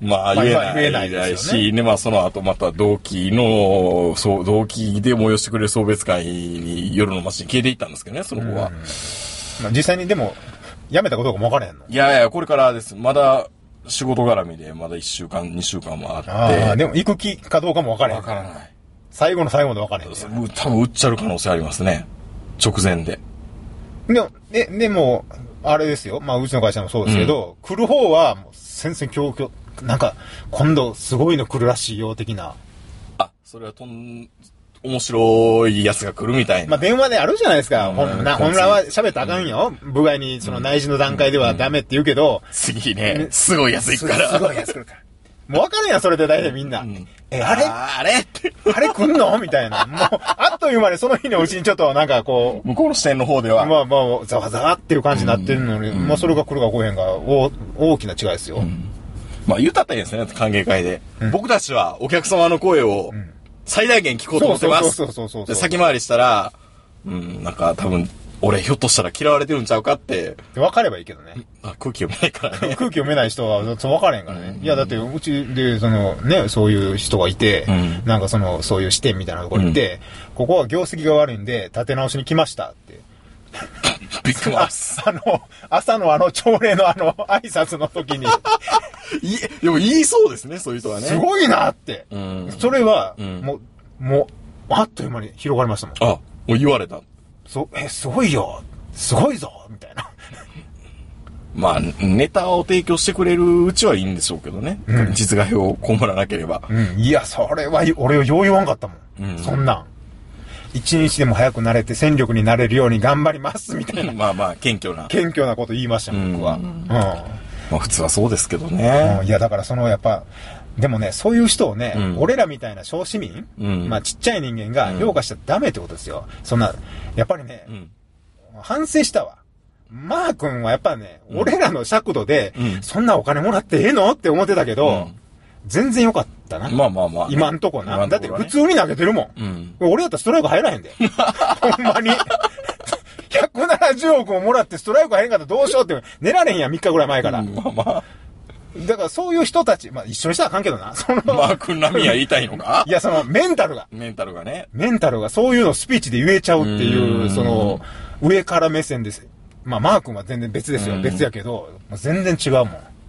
まあ言えない。 言えないですよね。 し、ね、まあその後また同期の、そう、同期で催してくれる送別会に夜の街に消えていったんですけどね、その子は。 まあ実際にでも、辞めたかどうかも分からへんの？ いやいや、これからです。まだ仕事絡みでまだいっしゅうかん、にしゅうかんもあって。 ああ、でも行く気かどうかも分からへん。 分からない。 最後の最後まで分からへん、 ね。多分売っちゃう可能性ありますね。直前で。 でも、で、でも、あれですよ。まあ、うちの会社もそうですけど、うん、来る方は、もう、戦々恐々、なんか、今度、すごいの来るらしいよ、的な。 あ、それはとん、面白いやつが来るみたいな。 まあ、電話であるじゃないですか。うん、ほんな、本来は喋ったらあかんよ。うん、部外に、その内示の段階ではダメって言うけど。 うん、次ね、すごいやつ行くから。 すごいやつ来るから。もう分かるやん、それで大体みんな。うん、え、あれあ, あれって。 あれ来んのみたいな。もう、あっという間にその日のうちにちょっとなんかこう。 向こうの視点の方では。 まあまあ、ざわざわっていう感じになってるのに、うん、まあそれが来るか来へんが、大、大きな違いですよ。うん、 まあ言うたったらいいですね、歓迎会で、うん。僕たちはお客様の声を最大限聞こうと思ってます。 そうそうそうそうそう。 で、先回りしたら、うん、なんか多分、俺ひょっとしたら嫌われてるんちゃうかって。 分かればいいけどね。 あ、空気読めないからね。 空気読めない人は分かれへんからね。うん、いや、だってうちで、そのね、そういう人がいて、うん、なんかその、そういう視点みたいなところにいて、うん、ここは業績が悪いんで、立て直しに来ましたって。 びっくります。 あの、朝のあの朝礼のあの、挨拶の時に。 い、でも言いそうですね、そういう人はね。 すごいなって。うん、それは、うん、もう、もう、あっという間に広がりましたもん。 あ、もう言われた。 そ、え、すごいよ。すごいぞみたいな。 まあ、ネタを提供してくれるうちはいいんでしょうけどね。うん、実害を被らなければ。 うん。いや、それは、俺をよう言わんかったもん。うん、そんなん。一日でも早くなれて戦力になれるように頑張りますみたいな。 まあまあ、謙虚な。 謙虚なこと言いました、僕は。うん。うん、 まあ普通はそうですけどね。 うん、いや、だからその、やっぱ、でもね、そういう人をね、うん、俺らみたいな小市民、うん、まあちっちゃい人間が評価しちゃダメってことですよ。そんな、やっぱりね、うん、反省したわ。マー君はやっぱね、うん、俺らの尺度で、うん、そんなお金もらってええのって思ってたけど、うん、全然良かったな。 まあまあまあ、ね。 今んとこな。こね、だって普通に投げてるもん。うん、俺やったらストライク入らへんで。ほんまに。ひゃくななじゅうおくももらってストライク入れんかったらどうしようって、寝られへんやん、みっかぐらい前から。うん、まあまあ。だからそういう人たち、まあ一緒にしたらあかんけどな。そのマー君並みは言いたいのかいや、そのメンタルが。 メンタルがね。 メンタルがそういうのをスピーチで言えちゃうっていう、うその、上から目線です。まあマー君は全然別ですよ。別やけど、全然違うもん。い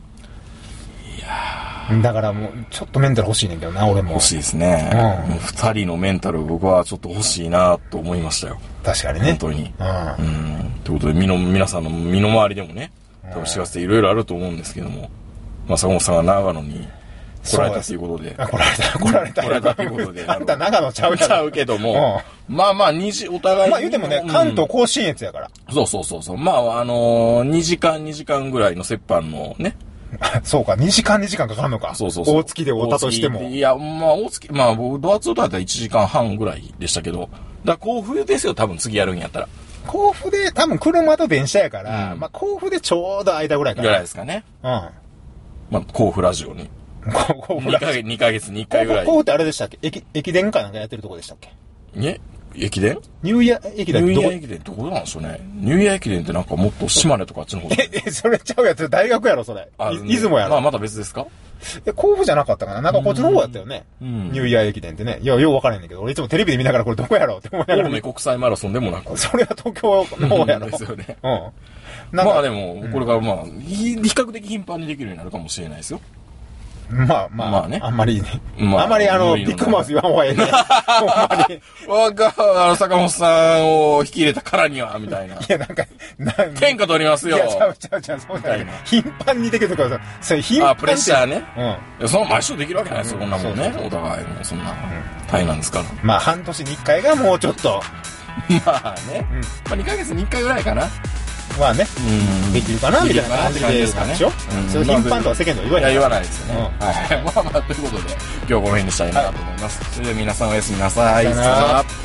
やー。だからもう、ちょっとメンタル欲しいねんけどな、俺も。 欲しいですね。うん。二人のメンタル僕はちょっと欲しいなと思いましたよ。 確かにね。 本当に。うん。うん。ということで、みの、皆さんの身の回りでもね、多分幸せいろいろあると思うんですけども。まあ、坂本さんが長野に来られたということで。 あ、来られた、来られた。 来られたということで。 あんた長野ちゃうちゃうけども。うん、まあまあ、二時、お互いに。 まあ言うてもね、関東甲信越やから。 そうそうそうそう。まあ、あのー、にじかん、にじかんぐらいの折半のね。 そうか、にじかん、にじかんかかるのか。 そうそうそう。 大月でおったとしても。 いや、まあ、大月、まあ、僕、ドアツーだったらいちじかんはんぐらいでしたけど。だから甲府ですよ、多分次やるんやったら。 甲府で、多分車と電車やから、うん、まあ甲府でちょうど間ぐらいかな。 ぐらいですかね。 うん。 まあ、甲府ラジオに。甲府ラジオ。にかげつにいっかいぐらい。 甲府ってあれでしたっけ駅、駅伝かなんかやってるとこでしたっけえ駅伝ニューイヤー駅伝ニューイヤー駅伝どこなんでしょうね。ニューイヤー駅伝ってなんかもっと島根とかあっちの方え、え、それちゃうやつ大学やろ、それ。あ、出雲やろ。 まあ、また別ですかえ、甲府じゃなかったかななんかこっちの方やったよね。うん。ニューイヤー駅伝ってね。いや、よう分からへんねんけど、俺いつもテレビで見ながらこれどこやろうって思いながら。 青梅国際マラソンでもなく。 それは東京の方やろ。 ですよね。 うん。 まあでも、これからまあ、比較的頻繁にできるようになるかもしれないですよ。 まあまあ、まあね。あんまり、 まあ、 あんまりあの、ビッグマウス言わんほうがええね。ほんまに。 わが、あの、坂本さんを引き入れたからには、みたいな。いや、なんか、 なん天下取りますよ。いや、 ちゃうちゃうちゃう、そうじゃない。頻繁にできるとかさ、それ頻繁に。 あ、プレッシャーね。うん。いや、その毎週できるわけないですよ、こんなもんね。お互いも、そんな、大変なんですから。 まあ、半年に一回がもうちょっと。 まあね。まあ、にかげつにいっかいぐらいかな。 まあね、できるかなみたいな感じですかね。それ頻繁とは世間では言わない。 言わないですよね。はい。まあまあ、ということで、今日はこの辺にしたいなと思います。それでは皆さんおやすみなさい。さよなら。